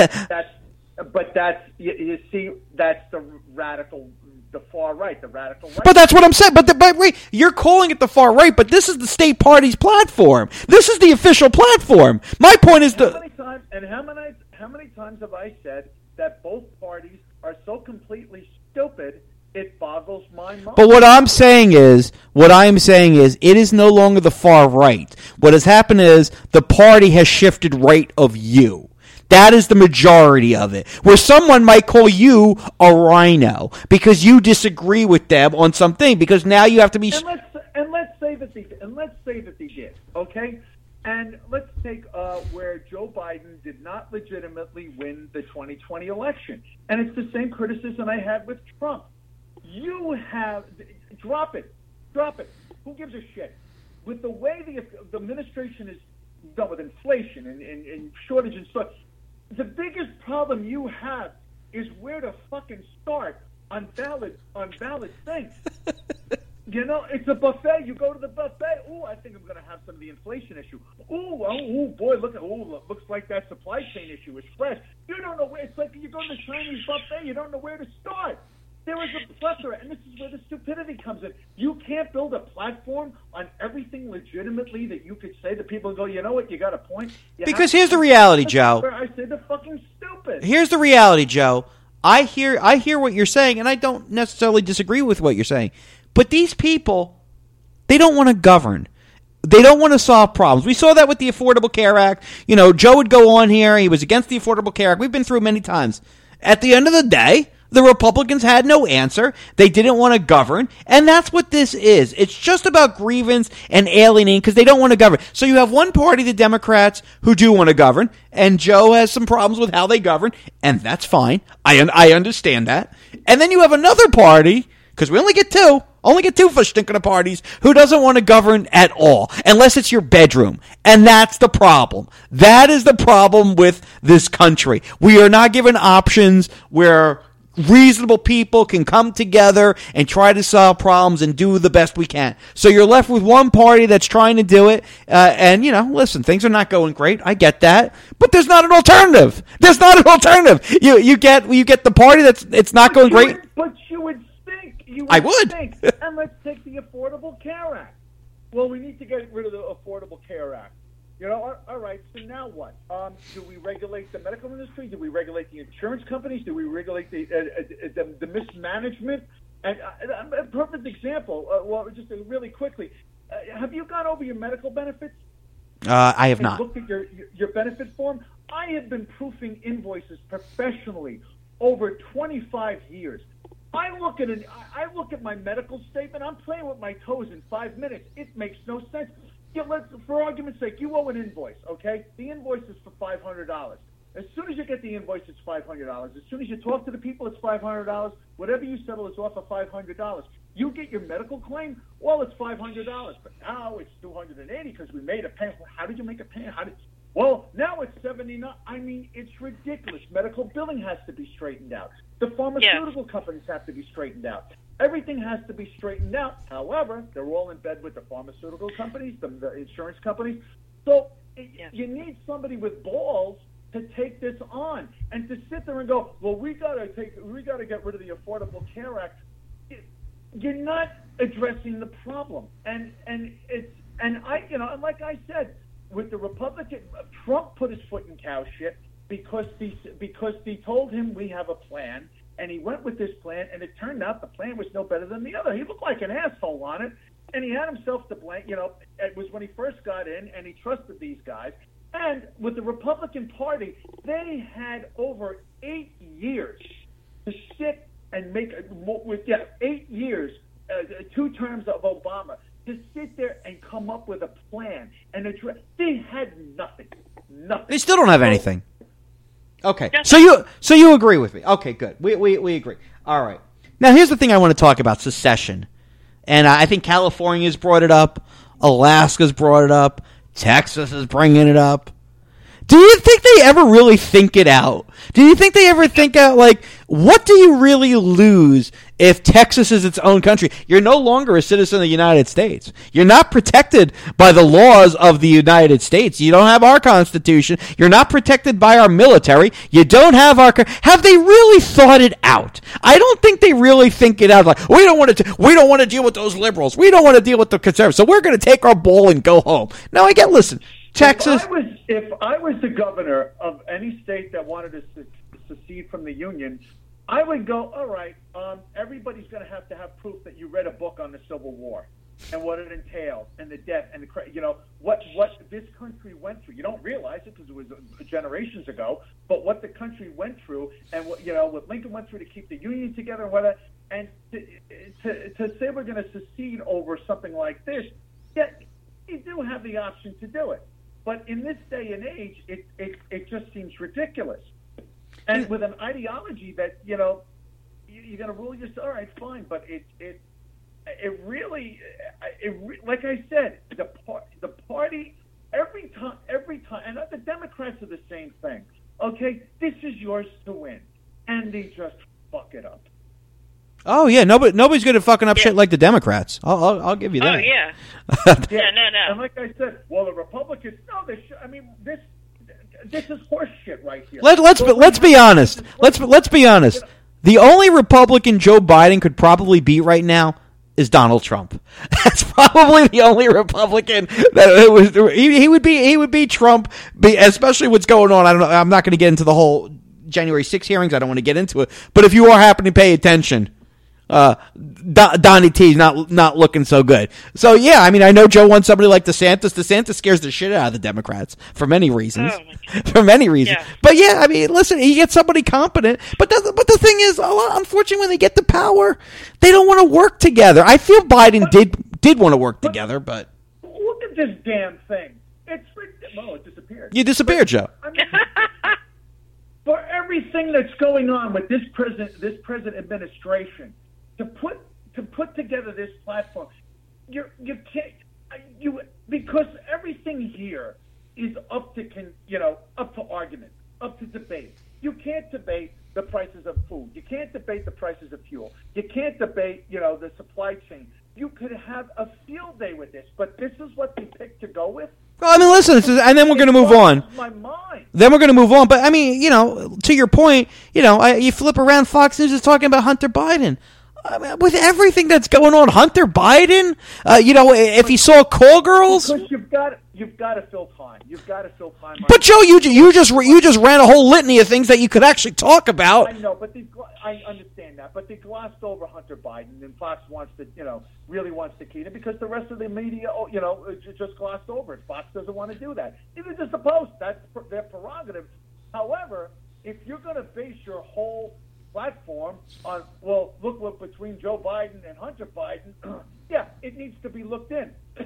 you see, that's the radical. The far right, the radical right. But that's what I'm saying. But wait, you're calling it the far right, but this is the state party's platform. This is the official platform. My point is how many times have I said that both parties are so completely stupid it boggles my mind? But what I'm saying is it is no longer the far right. What has happened is the party has shifted right of you. That is the majority of it. Where someone might call you a rhino because you disagree with them on something, because now you have to be. And let's say that they did. Okay, and let's take where Joe Biden did not legitimately win the 2020 election, and it's the same criticism I had with Trump. You have drop it. Who gives a shit? With the way the administration is done with inflation and shortage and stuff. the biggest problem you have is where to fucking start on valid things. You know, it's a buffet. You go to the buffet. Ooh, I think I'm going to have some of the inflation issue. Ooh, boy, looks like that supply chain issue is fresh. You don't know where. It's like you go to the Chinese buffet. You don't know where to start. There is a plethora, and this is where the stupidity comes in. You can't build a platform on everything legitimately that you could say to people and go, you know what, you got a point. Because here's the reality, Joe. I say they're fucking stupid. Here's the reality, Joe. I hear what you're saying, and I don't necessarily disagree with what you're saying. But these people, they don't want to govern. They don't want to solve problems. We saw that with the Affordable Care Act. You know, Joe would go on here. He was against the Affordable Care Act. We've been through it many times. At the end of the day, the Republicans had no answer. They didn't want to govern, and that's what this is. It's just about grievance and alienating because they don't want to govern. So you have one party, the Democrats, who do want to govern, and Joe has some problems with how they govern, and that's fine. I understand that. And then you have another party, because we only get two for stinking parties, who doesn't want to govern at all, unless it's your bedroom. And that's the problem. That is the problem with this country. We are not given options where reasonable people can come together and try to solve problems and do the best we can. So you're left with one party that's trying to do it. And, you know, listen, things are not going great. I get that. But there's not an alternative. There's not an alternative. You get the party it's not going great. But you would think. I would. Think. And let's take the Affordable Care Act. Well, we need to get rid of the Affordable Care Act. You know, all right, so now what? Do we regulate the medical industry? Do we regulate the insurance companies? Do we regulate the mismanagement? And a perfect example, well, just really quickly, have you gone over your medical benefits? I have not. Looked at your benefit form? I have been proofing invoices professionally over 25 years. I look at my medical statement. I'm playing with my toes in 5 minutes. It makes no sense. Yeah, for argument's sake, you owe an invoice, okay? The invoice is for $500. As soon as you get the invoice, it's $500. As soon as you talk to the people, it's $500. Whatever you settle is off of $500. You get your medical claim, well, it's $500. But now it's $280 because we made a payment. How did you make a payment? Well, now it's $79. I mean, it's ridiculous. Medical billing has to be straightened out. The pharmaceutical companies have to be straightened out. Everything has to be straightened out. However, they're all in bed with the pharmaceutical companies, the insurance companies. So you need somebody with balls to take this on and to sit there and go, well, we got to get rid of the Affordable Care Act. You're not addressing the problem, and like I said, with the Republican, Trump put his foot in cow shit because they told him we have a plan. And he went with this plan, and it turned out the plan was no better than the other. He looked like an asshole on it, and he had himself to blame. You know, it was when he first got in, and he trusted these guys. And with the Republican Party, they had over 8 years to sit and make 8 years, 2 terms of Obama, to sit there and come up with a plan and address. They had nothing. They still don't have anything. Okay, so you agree with me. Okay, good. We agree. All right. Now, here's the thing I want to talk about, secession. And I think California's brought it up. Alaska's brought it up. Texas is bringing it up. Do you think they ever really think it out? Do you think they ever think out, like, what do you really lose if Texas is its own country? You're no longer a citizen of the United States. You're not protected by the laws of the United States. You don't have our Constitution. You're not protected by our military. You don't have our... Have they really thought it out? I don't think they really think it out. Like, we don't want to deal with those liberals. We don't want to deal with the conservatives. So we're going to take our ball and go home. Now, listen... Texas. If I was the governor of any state that wanted to secede from the union, I would go, all right, everybody's going to have proof that you read a book on the Civil War and what it entailed and the debt and what this country went through. You don't realize it because it was generations ago, but what the country went through and what Lincoln went through to keep the union together and whatever. And to say we're going to secede over something like this, yeah, you do have the option to do it. But in this day and age, it just seems ridiculous. And with an ideology that, you're going to rule yourself, all right, fine. But it really, like I said, the party, every time, and the Democrats are the same thing. Okay, this is yours to win, and they just fuck it up. Oh yeah, nobody's good at fucking up shit like the Democrats. I'll give you that. Oh yeah. Yeah, no. And like I said, well, the Republicans, no, this is horse shit right here. Let's be honest. Let's be honest. The only Republican Joe Biden could probably beat right now is Donald Trump. That's probably the only Republican that he would be Trump, especially what's going on. I don't know. I'm not going to get into the whole January 6 hearings. I don't want to get into it. But if you are happening to pay attention, Donnie T's not looking so good. So yeah, I mean, I know Joe wants somebody like DeSantis. DeSantis scares the shit out of the Democrats for many reasons. Yeah. But yeah, I mean, listen, he gets somebody competent. But the thing is, unfortunately, when they get the power, they don't want to work together. I feel Biden did want to work together, but look at this damn thing. It disappeared. You disappeared, Joe. I mean, for everything that's going on with this present administration, to put together this platform, you can't because everything here is up to argument, up to debate. You can't debate the prices of food. You can't debate the prices of fuel. You can't debate the supply chain. You could have a field day with this, but this is what they picked to go with. Well, I mean, listen, and then we're going to move on. My mind. Then we're going to move on. But I mean, to your point, you flip around. Fox News is talking about Hunter Biden. I mean, with everything that's going on, Hunter Biden. If he saw call girls, because you've got to fill time. You've got to fill time. But Joe, you just ran a whole litany of things that you could actually talk about. I know, but I understand that. But they glossed over Hunter Biden, and Fox really wants to key to because the rest of the media, just glossed over it. Fox doesn't want to do that. Neither does the Post. That's their prerogative. However, if you're going to base your whole platform on, look between Joe Biden and Hunter Biden, yeah, it needs to be looked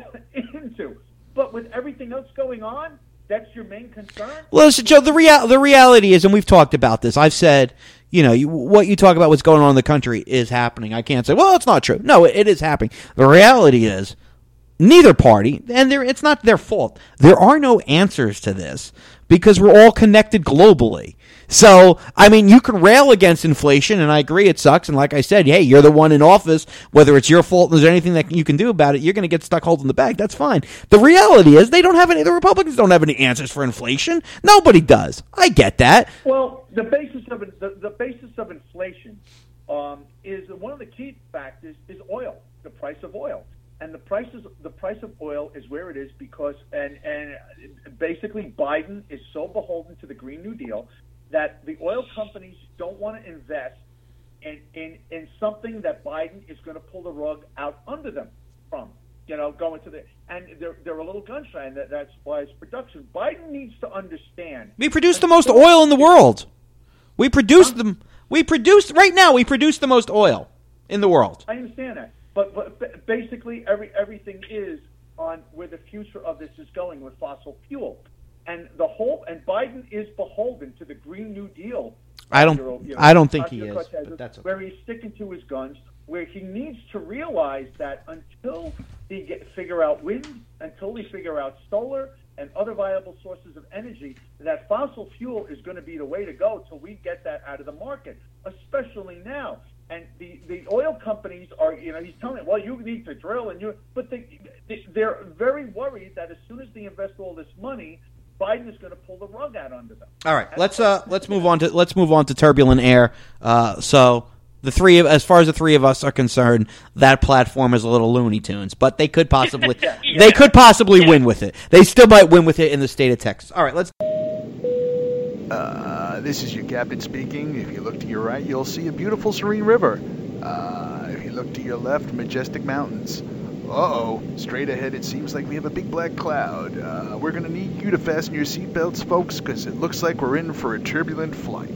into. But with everything else going on, that's your main concern? Well, listen, Joe, the reality is, and we've talked about this, I've said, what you talk about what's going on in the country is happening. I can't say, well, it's not true. No, it is happening. The reality is, neither party, and it's not their fault, there are no answers to this because we're all connected globally. So, I mean, you can rail against inflation, and I agree it sucks. And like I said, hey, you're the one in office. Whether it's your fault and there's anything that you can do about it, you're going to get stuck holding the bag. That's fine. The reality is the Republicans don't have any answers for inflation. Nobody does. I get that. Well, the basis of inflation is one of the key factors is oil, the price of oil. And the price of oil is where it is because and basically Biden is so beholden to the Green New Deal that the oil companies don't want to invest in something that Biden is going to pull the rug out under them from, going to and they're a little gun shy, and that's why it's production. Biden needs to understand. We produce the most oil in the world. We produce right now. We produce the most oil in the world. I understand that, but basically everything is on where the future of this is going with fossil fuel. And Biden is beholden to the Green New Deal. I don't think he is. But that's okay. Where he's sticking to his guns, where he needs to realize that until he figure out wind, until he figure out solar and other viable sources of energy, that fossil fuel is going to be the way to go till we get that out of the market, especially now. And the oil companies are, he's telling them, well, you need to drill, but they're very worried that as soon as they invest all this money, Biden is going to pull the rug out under them. All right, let's move on to turbulent air. So as far as the three of us are concerned, that platform is a little Looney Tunes, but they could possibly win with it. They still might win with it in the state of Texas. All right, let's. This is your captain speaking. If you look to your right, you'll see a beautiful serene river. If you look to your left, majestic mountains. Uh-oh, straight ahead it seems like we have a big black cloud. We're going to need you to fasten your seatbelts, folks, because it looks like we're in for a turbulent flight.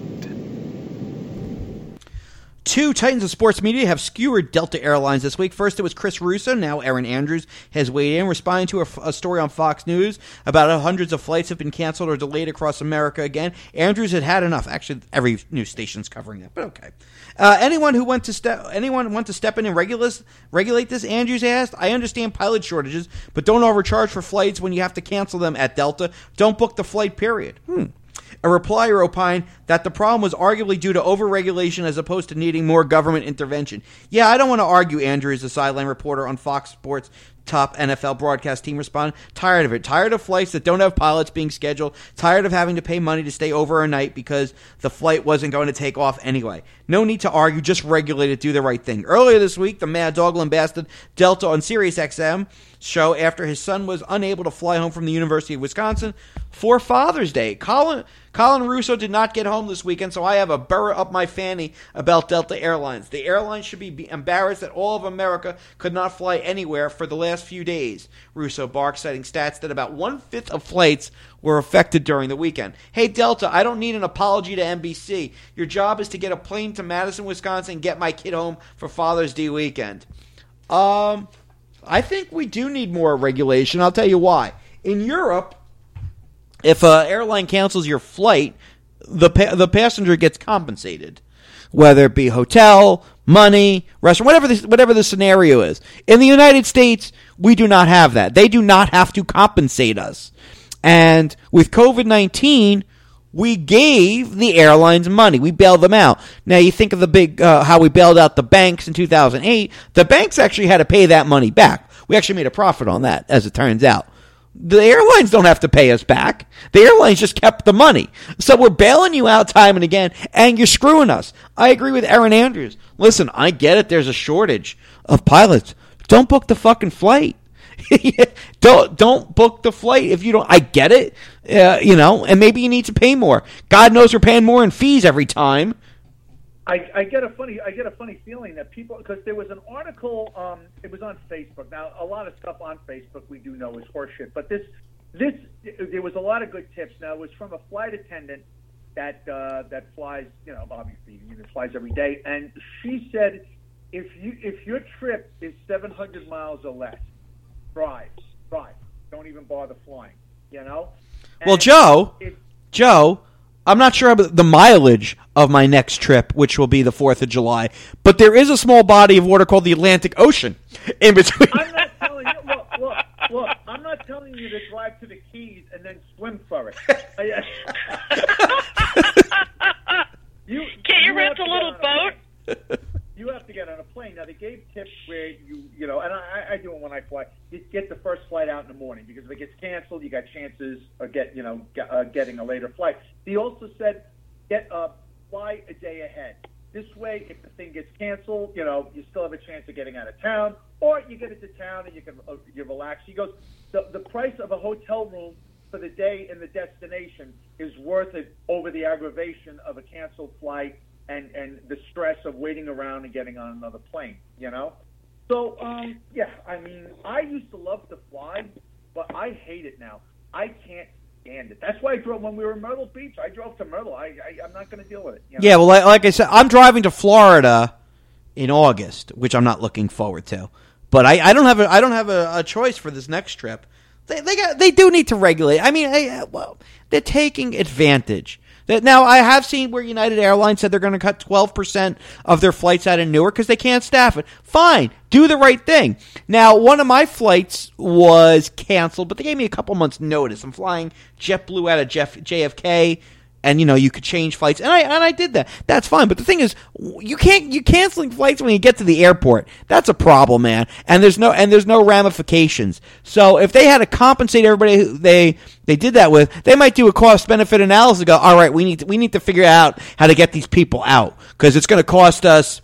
Two titans of sports media have skewered Delta Airlines this week. First, it was Chris Russo. Now Erin Andrews has weighed in, responding to a story on Fox News about how hundreds of flights have been canceled or delayed across America again. Andrews had enough. Actually, every news station's covering that, but okay. Anyone want to step in and regulate this? Andrews asked. I understand pilot shortages, but don't overcharge for flights when you have to cancel them at Delta. Don't book the flight, period. A replier opined that the problem was arguably due to overregulation as opposed to needing more government intervention. Yeah, I don't want to argue, Andrews, the sideline reporter on Fox Sports' top NFL broadcast team, responded. Tired of it. Tired of flights that don't have pilots being scheduled. Tired of having to pay money to stay overnight because the flight wasn't going to take off anyway. No need to argue. Just regulate it. Do the right thing. Earlier this week, the Mad Dog lambasted Delta on SiriusXM show after his son was unable to fly home from the University of Wisconsin for Father's Day. Colin Russo did not get home this weekend, so I have a burr up my fanny about Delta Airlines. The airline should be embarrassed that all of America could not fly anywhere for the last few days, Russo barked, citing stats that about 1/5 of flights were affected during the weekend. Hey, Delta, I don't need an apology to NBC. Your job is to get a plane to Madison, Wisconsin and get my kid home for Father's Day weekend. I think we do need more regulation. I'll tell you why. In Europe, if an airline cancels your flight, the passenger gets compensated, whether it be hotel, money, restaurant, whatever the scenario is. In the United States, we do not have that. They do not have to compensate us. And with COVID-19, we gave the airlines money. We bailed them out. Now, you think of the big, how we bailed out the banks in 2008. The banks actually had to pay that money back. We actually made a profit on that, as it turns out. The airlines don't have to pay us back. The airlines just kept the money. So we're bailing you out time and again, and you're screwing us. I agree with Aaron Andrews. Listen, I get it. There's a shortage of pilots. Don't book the fucking flight. Don't book the flight if you don't. I get it, and maybe you need to pay more. God knows we're paying more in fees every time. I get a funny feeling that people, because there was an article, it was on Facebook. Now, a lot of stuff on Facebook we do know is horseshit, but this there was a lot of good tips. Now, it was from a flight attendant that flies, obviously flies every day, and she said if your trip is 700 miles or less, drive. Don't even bother flying. Well, Joe, I'm not sure about the mileage of my next trip, which will be the 4th of July, but there is a small body of water called the Atlantic Ocean in between. I'm not telling you. Look. I'm not telling you to drive to the Keys and then swim for it. Can't you rent a little boat? You have to get on a plane. Now, they gave tips where and I do it when I fly. You get the first flight out in the morning, because if it gets canceled, you got chances of getting a later flight. He also said fly a day ahead. This way, if the thing gets canceled, you still have a chance of getting out of town, or you get into town and you relax. He goes, the price of a hotel room for the day in the destination is worth it over the aggravation of a canceled flight and the stress of waiting around and getting on another plane, So, I used to love to fly, but I hate it now. I can't stand it. That's why I drove, when we were in Myrtle Beach, I drove to Myrtle. I'm not going to deal with it. Yeah, well, like I said, I'm driving to Florida in August, which I'm not looking forward to. But I don't have a choice for this next trip. They do need to regulate. I mean, they're taking advantage. Now, I have seen where United Airlines said they're going to cut 12% of their flights out of Newark because they can't staff it. Fine. Do the right thing. Now, one of my flights was canceled, but they gave me a couple months' notice. I'm flying JetBlue out of JFK, and, you could change flights. And I did that. That's fine. But the thing is, you're canceling flights when you get to the airport. That's a problem, man. And there's no ramifications. So if they had to compensate everybody who they did that with, they might do a cost-benefit analysis and go, all right, we need to figure out how to get these people out, because it's going to cost us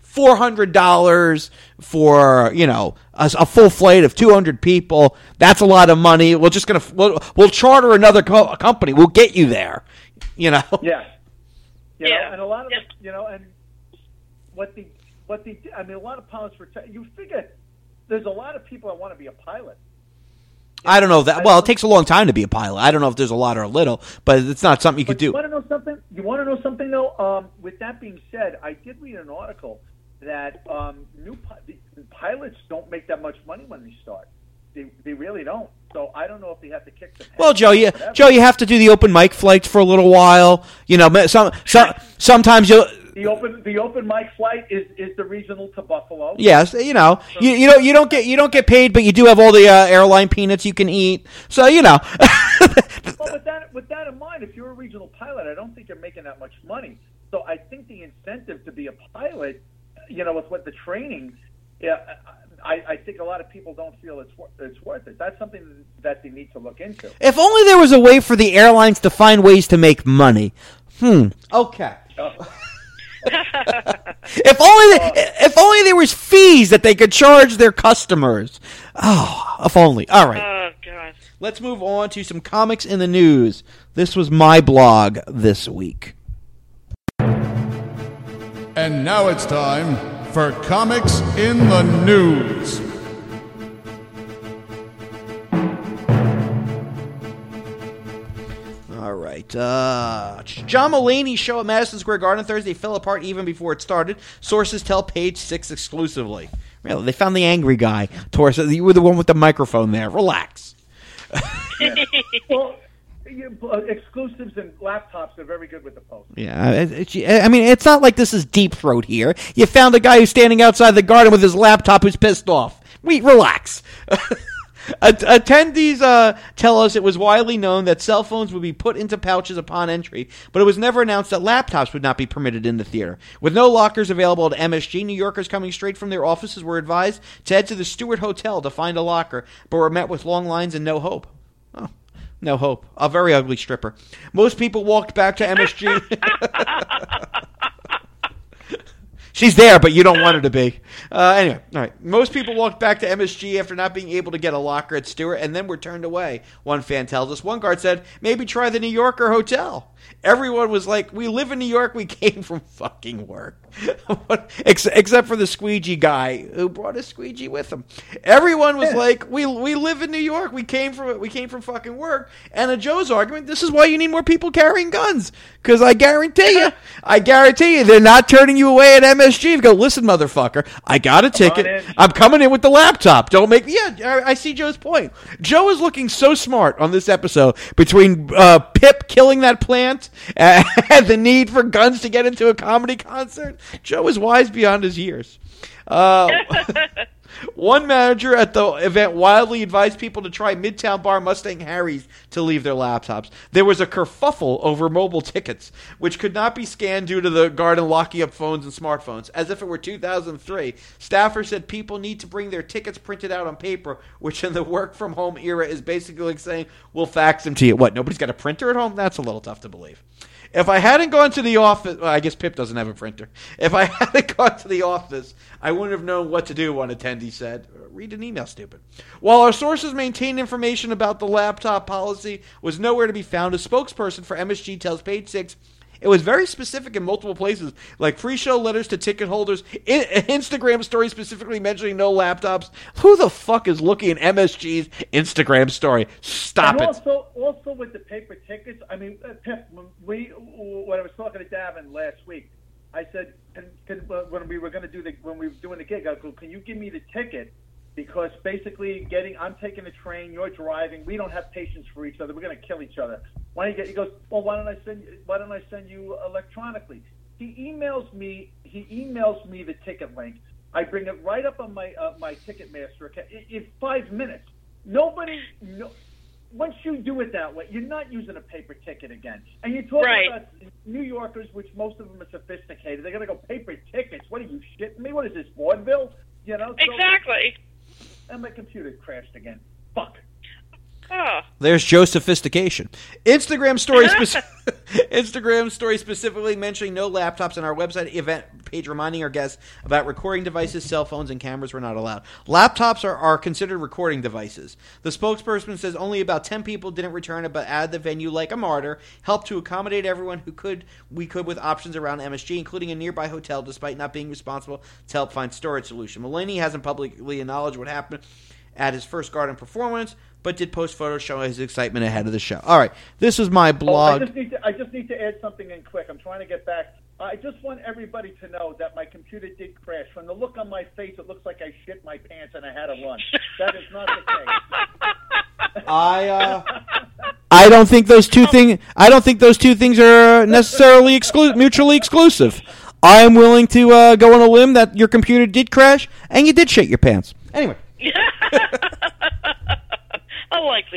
$400 for, a full flight of 200 people. That's a lot of money. We'll charter another company. We'll get you there. Yeah. And a lot of and what the a lot of pilots you figure there's a lot of people that want to be a pilot. I don't know that. Well, it takes a long time to be a pilot. I don't know if there's a lot or a little, but it's not something you could do. You want to know something though? With that being said, I did read an article that pilots don't make that much money when they start. They really don't. So I don't know if they have to kick the. Well, Joe, you have to do the open mic flights for a little while. Sometimes you'll. The open mic flight is the regional to Buffalo. Yes, you don't get paid, but you do have all the airline peanuts you can eat. So Well, with that in mind, if you're a regional pilot, I don't think you're making that much money. So I think the incentive to be a pilot, with what the training, I think a lot of people don't feel it's worth it. That's something that they need to look into. If only there was a way for the airlines to find ways to make money. Okay. If only there was fees that they could charge their customers. Oh, if only. All right. Oh, God. Let's move on to some comics in the news. This was my blog this week. And now it's time for Comics in the News. All right. John Mulaney's show at Madison Square Garden Thursday fell apart even before it started. Sources tell Page 6 exclusively. Really, they found the angry guy. Taurus, you were the one with the microphone there. Relax. Well, exclusives and laptops are very good with the post. Yeah, I mean, it's not like this is Deep Throat here. You found a guy who's standing outside the garden with his laptop who's pissed off. Relax. Attendees tell us it was widely known that cell phones would be put into pouches upon entry, but it was never announced that laptops would not be permitted in the theater. With no lockers available at MSG, New Yorkers coming straight from their offices were advised to head to the Stewart Hotel to find a locker, but were met with long lines and no hope. Oh, no hope. A very ugly stripper. Most people walked back to MSG. She's there, but you don't want her to be. Anyway, all right. Most people walked back to MSG after not being able to get a locker at Stewart and then were turned away, one fan tells us. One guard said, maybe try the New Yorker Hotel. Everyone was like, we live in New York, we came from fucking work. Except for the squeegee guy who brought a squeegee with him. Everyone was like, we live in New York, we came from fucking work. And in Joe's argument, this is why you need more people carrying guns. Because I guarantee you, they're not turning you away at MSG. You go, listen, motherfucker, I got a ticket. I'm coming in with the laptop. Don't make me. Yeah, I see Joe's point. Joe is looking so smart on this episode between Pip killing that plant and the need for guns to get into a comedy concert. Joe is wise beyond his years. One manager at the event wildly advised people to try Midtown Bar Mustang Harry's to leave their laptops. There was a kerfuffle over mobile tickets, which could not be scanned due to the garden locking up phones and smartphones. As if it were 2003, staffers said people need to bring their tickets printed out on paper, which in the work-from-home era is basically like saying, we'll fax them to you. What, nobody's got a printer at home? That's a little tough to believe. If I hadn't gone to the office, well, I guess Pip doesn't have a printer. If I hadn't gone to the office, I wouldn't have known what to do, one attendee said. Read an email, stupid. While our sources maintained information about the laptop policy was nowhere to be found, a spokesperson for MSG tells Page 6 it was very specific in multiple places, like pre-show letters to ticket holders, Instagram stories specifically mentioning no laptops. Who the fuck is looking at MSG's Instagram story? Stop and it. Also with the paper tickets, I mean, Pip, when I was talking to Davin last week, I said, when we were doing the gig, I go, can you give me the ticket? Because basically, I'm taking the train, you're driving. We don't have patience for each other. We're going to kill each other. He goes, well, why don't I send you electronically? He emails me the ticket link. I bring it right up on my Ticketmaster account in 5 minutes. Once you do it that way, you're not using a paper ticket again. And you're talking about New Yorkers, which most of them are sophisticated. They're going to go paper tickets. What are you shitting me? What is this, vaudeville? Exactly. And my computer crashed again. Fuck. Oh. There's Joe's sophistication. Instagram story specifically mentioning no laptops on our website event page reminding our guests about recording devices, cell phones, and cameras were not allowed. Laptops are considered recording devices. The spokesperson says only about 10 people didn't return it, but added the venue like a martyr helped to accommodate everyone we could with options around MSG, including a nearby hotel, despite not being responsible to help find storage solution. Mulaney hasn't publicly acknowledged what happened at his first garden performance, but did post photos showing his excitement ahead of the show. All right, this is my blog. I just need to add something in quick. I'm trying to get back. I just want everybody to know that my computer did crash. From the look on my face, it looks like I shit my pants and I had to run. That is not the case. I don't think those two things are necessarily mutually exclusive. I am willing to go on a limb that your computer did crash and you did shit your pants. Anyway. A likely story.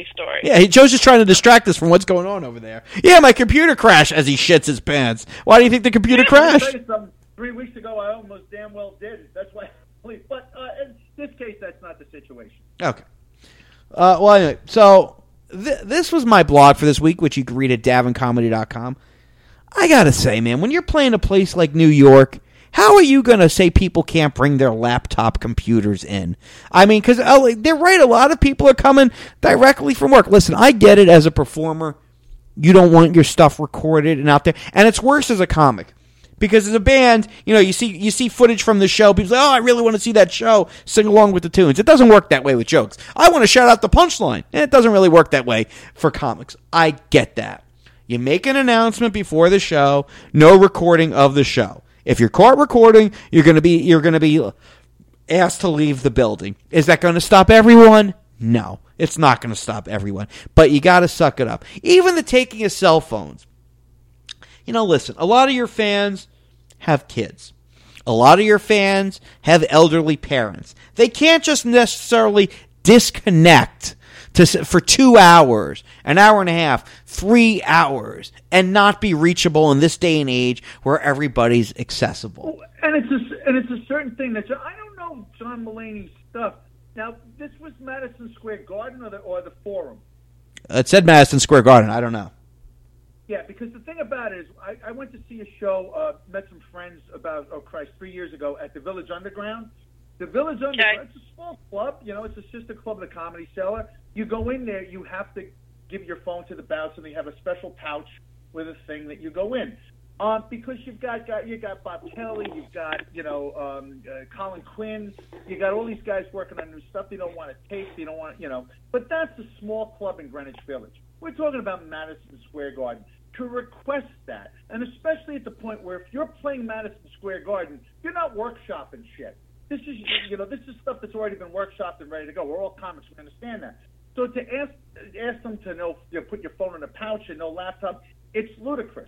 Yeah, Joe's just trying to distract us from what's going on over there. Yeah, my computer crashed as he shits his pants. Why do you think the computer crashed? 3 weeks ago, I almost damn well did. That's why. But in this case, that's not the situation. Okay. Well, anyway, so this was my blog for this week, which you can read at davincomedy.com. I gotta say, man, when you're playing a place like New York, how are you going to say people can't bring their laptop computers in? I mean, because they're right. A lot of people are coming directly from work. Listen, I get it as a performer. You don't want your stuff recorded and out there. And it's worse as a comic. Because as a band, you see footage from the show. People say, oh, I really want to see that show. Sing along with the tunes. It doesn't work that way with jokes. I want to shout out the punchline. And it doesn't really work that way for comics. I get that. You make an announcement before the show. No recording of the show. If you're caught recording, you're going to be asked to leave the building. Is that going to stop everyone? No, it's not going to stop everyone. But you got to suck it up. Even the taking of cell phones. Listen, a lot of your fans have kids. A lot of your fans have elderly parents. They can't just necessarily disconnect for 2 hours, an hour and a half, 3 hours, and not be reachable in this day and age where everybody's accessible. And it's a certain thing that I don't know John Mulaney's stuff. Now, this was Madison Square Garden or the Forum? It said Madison Square Garden. I don't know. Yeah, because the thing about it is, I went to see a show, met some friends about 3 years ago at the Village Underground. The Village Underground, it's a small club, it's a sister club of the Comedy Cellar. You go in there, you have to give your phone to the bouncer, and they have a special pouch with a thing that you go in. Because you got Bob Kelly, you've got Colin Quinn, you got all these guys working on new stuff they don't want to tape, they don't want But that's a small club in Greenwich Village. We're talking about Madison Square Garden. To request that, and especially at the point where if you're playing Madison Square Garden, you're not workshopping shit. This is this is stuff that's already been workshopped and ready to go. We're all comics, we understand that. So to ask them to put your phone in a pouch and no laptop, it's ludicrous.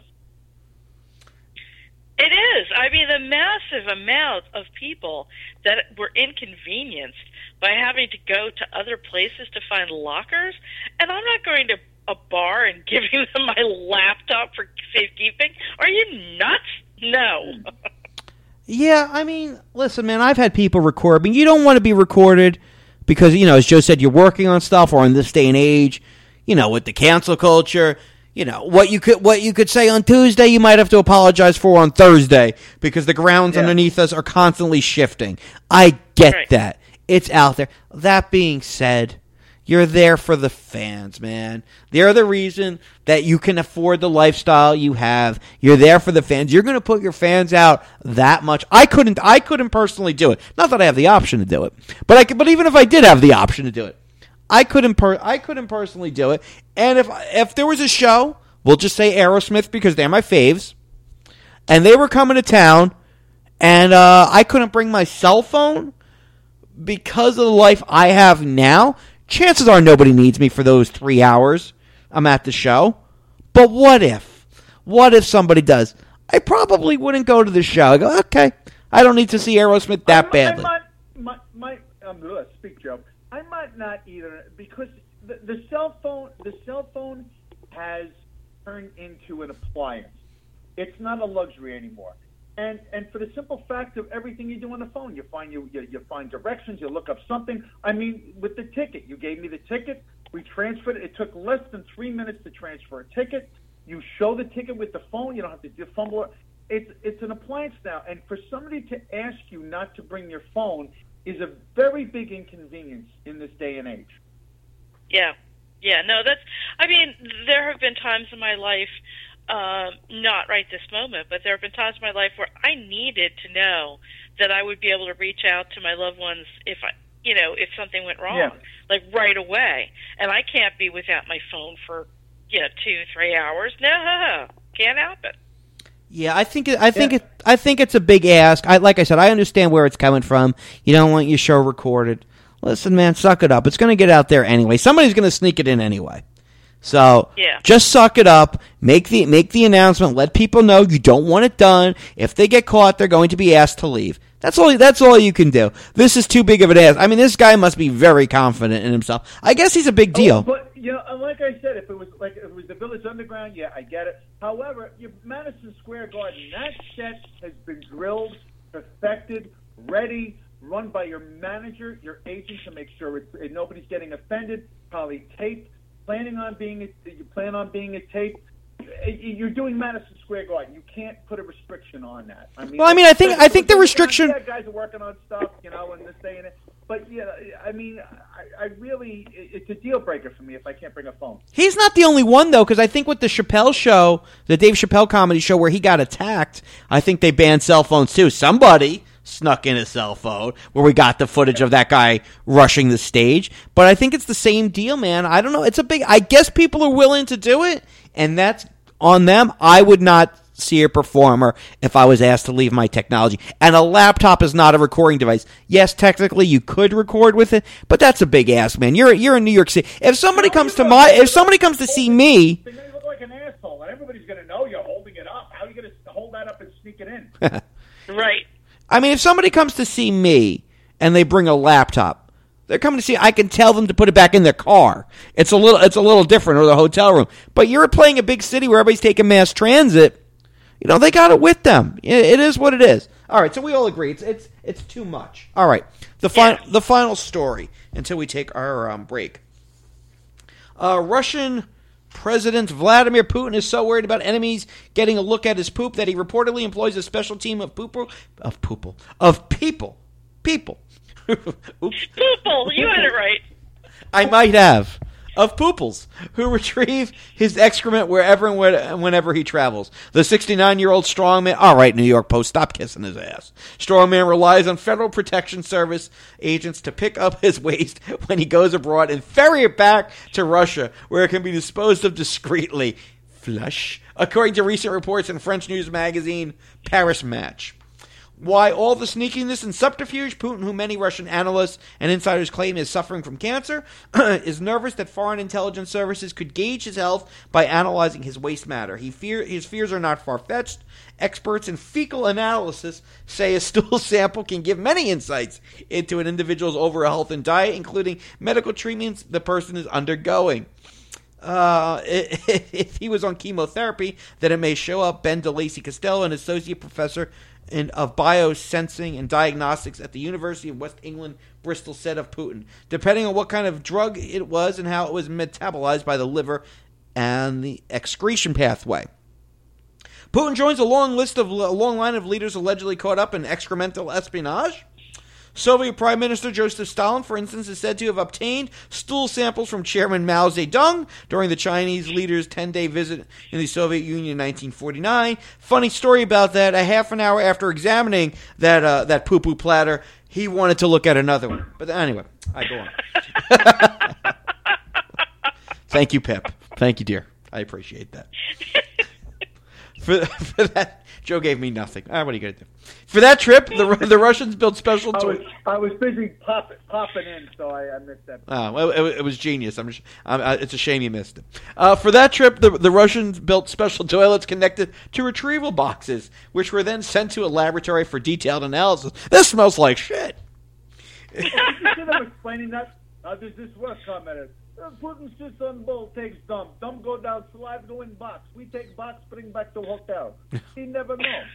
It is. I mean, the massive amount of people that were inconvenienced by having to go to other places to find lockers, and I'm not going to a bar and giving them my laptop for safekeeping. Are you nuts? No. Yeah, I mean, listen, man, I've had people record. I mean, you don't want to be recorded because, as Joe said, you're working on stuff, or in this day and age, with the cancel culture, what you could say on Tuesday, you might have to apologize for on Thursday because the grounds underneath us are constantly shifting. I get that. It's out there. That being said, you're there for the fans, man. They're the reason that you can afford the lifestyle you have. You're there for the fans. You're going to put your fans out that much. I couldn't personally do it. Not that I have the option to do it, but even if I did have the option to do it, I couldn't personally do it. And if there was a show, we'll just say Aerosmith because they're my faves, and they were coming to town, and I couldn't bring my cell phone because of the life I have now. Chances are nobody needs me for those 3 hours I'm at the show. But what if? What if somebody does? I probably wouldn't go to the show. I go, okay, I don't need to see Aerosmith that badly. Speak, Joe. I might not either, because the cell phone has turned into an appliance. It's not a luxury anymore. And for the simple fact of everything you do on the phone, you find directions, you look up something. I mean, with the ticket, you gave me the ticket, we transferred it. It took less than 3 minutes to transfer a ticket. You show the ticket with the phone. You don't have to fumble. It's an appliance now. And for somebody to ask you not to bring your phone is a very big inconvenience in this day and age. Yeah. No, there have been times in my life, not right this moment, but there have been times in my life where I needed to know that I would be able to reach out to my loved ones if something went wrong, like right away. And I can't be without my phone for 2-3 hours. No, can't help it. Yeah, I think it's a big ask. Like I said, I understand where it's coming from. You don't want your show recorded. Listen, man, suck it up. It's going to get out there anyway. Somebody's going to sneak it in anyway. So just suck it up. Make the announcement. Let people know you don't want it done. If they get caught, they're going to be asked to leave. That's all you can do. This is too big of an ask. I mean, this guy must be very confident in himself. I guess he's a big deal. But like I said, if it was the Village Underground, yeah, I get it. However, Madison Square Garden, that set has been drilled, perfected, ready, run by your manager, your agent to make sure nobody's getting offended. Probably taped. You plan on being a tape. You're doing Madison Square Garden. You can't put a restriction on that. I think the restriction. Yeah, guys are working on stuff, in this day and age. But yeah, I really, it's a deal breaker for me if I can't bring a phone. He's not the only one though, because I think with the Chappelle show, the Dave Chappelle comedy show where he got attacked, I think they banned cell phones too. Somebody snuck in a cell phone where we got the footage of that guy rushing the stage. But I think it's the same deal, man. I don't know. I guess people are willing to do it, and that's on them. I would not see a performer if I was asked to leave my technology. And a laptop is not a recording device. Yes, technically you could record with it, but that's a big ask, man. You're in New York City. If somebody comes to see me, you look like an asshole, and everybody's going to know you're holding it up. How are you going to hold that up and sneak it in? Right. I mean, if somebody comes to see me and they bring a laptop, they're coming to see. I can tell them to put it back in their car. It's a little different, or the hotel room. But you're playing a big city where everybody's taking mass transit. They got it with them. It is what it is. All right, so we all agree it's too much. All right, the final story until we take our break. Russian President Vladimir Putin is so worried about enemies getting a look at his poop that he reportedly employs a special team of people. Oops. People, you had it right. I might have. Of pooples, who retrieve his excrement wherever and whenever he travels. The 69-year-old strongman... All right, New York Post, stop kissing his ass. Strongman relies on Federal Protection Service agents to pick up his waste when he goes abroad and ferry it back to Russia, where it can be disposed of discreetly. Flush. According to recent reports in French news magazine Paris Match. Why all the sneakiness and subterfuge? Putin, who many Russian analysts and insiders claim is suffering from cancer, is nervous that foreign intelligence services could gauge his health by analyzing his waste matter. His fears are not far-fetched. Experts in fecal analysis say a stool sample can give many insights into an individual's overall health and diet, including medical treatments the person is undergoing. If he was on chemotherapy, then it may show up. Ben DeLacy Costello, an associate professor of biosensing and diagnostics at the University of West England, Bristol, said of Putin, depending on what kind of drug it was and how it was metabolized by the liver and the excretion pathway. Putin joins a long line of leaders allegedly caught up in excremental espionage. Soviet Prime Minister Joseph Stalin, for instance, is said to have obtained stool samples from Chairman Mao Zedong during the Chinese leader's 10-day visit in the Soviet Union in 1949. Funny story about that, a half an hour after examining that poo-poo platter, he wanted to look at another one. But anyway, I go on. Thank you, Pip. Thank you, dear. I appreciate that. For that, Joe gave me nothing. What are you going to do? For that trip, the Russians built special toys. I was busy popping in, so I missed that. Oh, well, it was genius. It's a shame you missed it. For that trip, the Russians built special toilets connected to retrieval boxes, which were then sent to a laboratory for detailed analysis. This smells like shit. Did you see them explaining that? How does this work, commented? Putin sits on bowl, takes dump. Dump go down, saliva go in box. We take box, bring back to hotel. He never knows.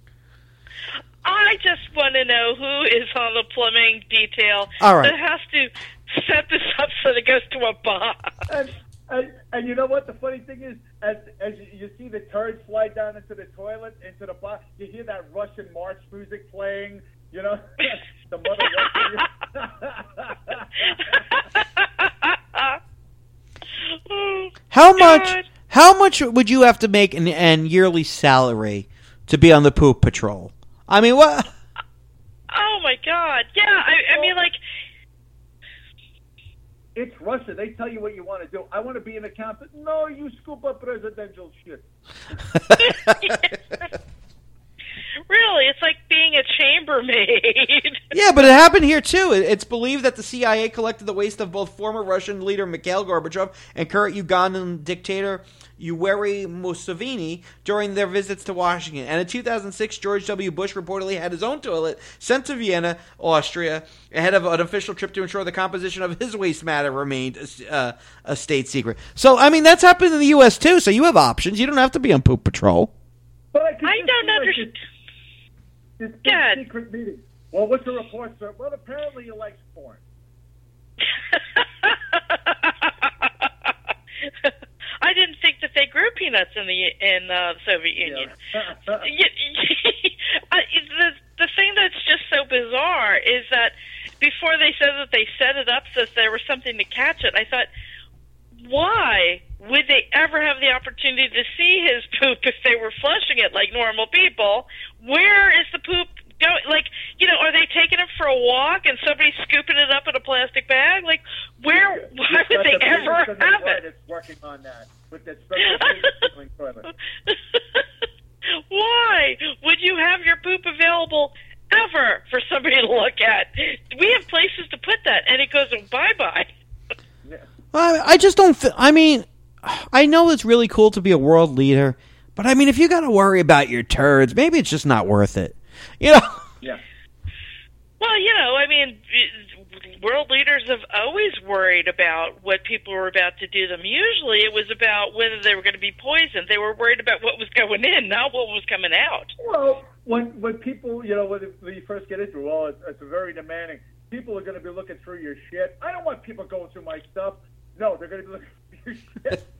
I just want to know who is on the plumbing detail that has to set this up so that it goes to a box. And you know what? The funny thing is, as you see the turds slide down into the toilet, into the box, you hear that Russian march music playing. You know, the mother How much would you have to make an yearly salary to be on the poop patrol? I mean, what? Oh my God! Yeah, I mean, like, it's Russia. They tell you what you want to do. I want to be an accountant. No, you scoop up presidential shit. Really, it's like being a chamber chambermaid. Yeah, but it happened here, too. It's believed that the CIA collected the waste of both former Russian leader Mikhail Gorbachev and current Ugandan dictator Yoweri Museveni during their visits to Washington. And in 2006, George W. Bush reportedly had his own toilet sent to Vienna, Austria, ahead of an official trip to ensure the composition of his waste matter remained a state secret. So, I mean, that's happened in the U.S., too, so you have options. You don't have to be on poop patrol. But I don't understand. This big secret meeting. Well, what's the report, sir? Well, apparently he likes porn. I didn't think that they grew peanuts in the Soviet Union. The thing that's just so bizarre is that before they said that they set it up so that there was something to catch it, I thought, why would they ever have the opportunity to see his poop if they were flushing it like normal people? Where is the poop going? Like, are they taking it for a walk and somebody's scooping it up in a plastic bag? Like, why would they ever have it? It's working on that with that special toilet. Why would you have your poop available ever for somebody to look at? We have places to put that, and it goes bye-bye. I just don't. I mean, I know it's really cool to be a world leader, but I mean, if you got to worry about your turds, maybe it's just not worth it. Yeah. Well, I mean, world leaders have always worried about what people were about to do them. Usually, it was about whether they were going to be poisoned. They were worried about what was going in, not what was coming out. Well, when people, when you first get into it, it's very demanding. People are going to be looking through your shit. I don't want people going through my stuff. No, they're going to be looking through your shit.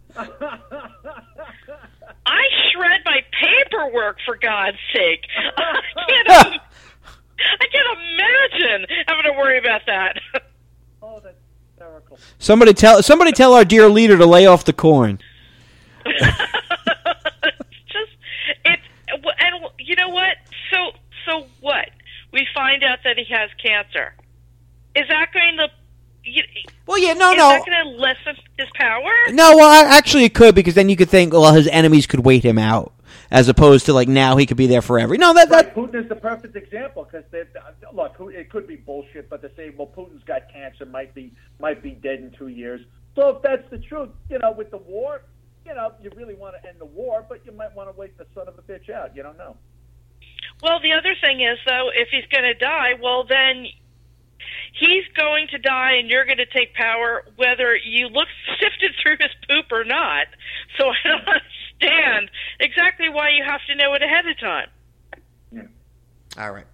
I shred my paperwork, for God's sake. I can't imagine having to worry about that. Oh, that's hysterical. Somebody tell our dear leader to lay off the corn. And you know what? So what? We find out that he has cancer. Is that going to? Well, yeah, Is that going to lessen his power? No, well, actually, it could, because then you could think, well, his enemies could wait him out, as opposed to now he could be there forever. No, that Putin is the perfect example, because look, it could be bullshit, but to say, well, Putin's got cancer, might be dead in 2 years. So if that's the truth, with the war, you really want to end the war, but you might want to wait the son of a bitch out. You don't know. Well, the other thing is, though, if he's going to die, well, then he's going to die and you're going to take power whether you sifted through his poop or not. So I don't understand exactly why you have to know it ahead of time. Yeah. All right.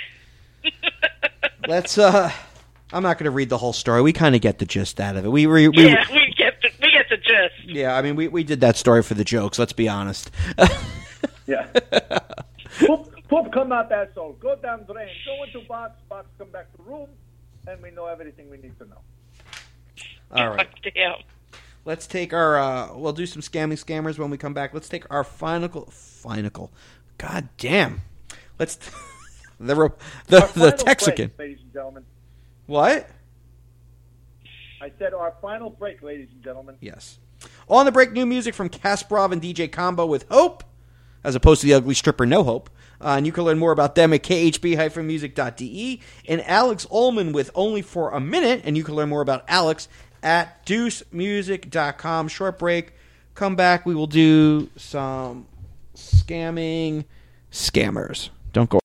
Let's, I'm not going to read the whole story. We kind of get the gist out of it. We get the gist. Yeah, I mean, we did that story for the jokes, let's be honest. Yeah. Poop come out asshole. Go down drain. Go into box come back to room, and we know everything we need to know. All right. Damn. Let's take our, we'll do some scammers when we come back. Let's take our final. God damn. Let's, the Texican. Break, ladies and gentlemen. What? I said our final break, ladies and gentlemen. Yes. On the break, new music from Kasparov and DJ Combo with Hope, as opposed to the ugly stripper No Hope. And you can learn more about them at khb-music.de. And Alex Ullman with Only for a Minute. And you can learn more about Alex at deucemusic.com. Short break. Come back. We will do some scammers. Don't go.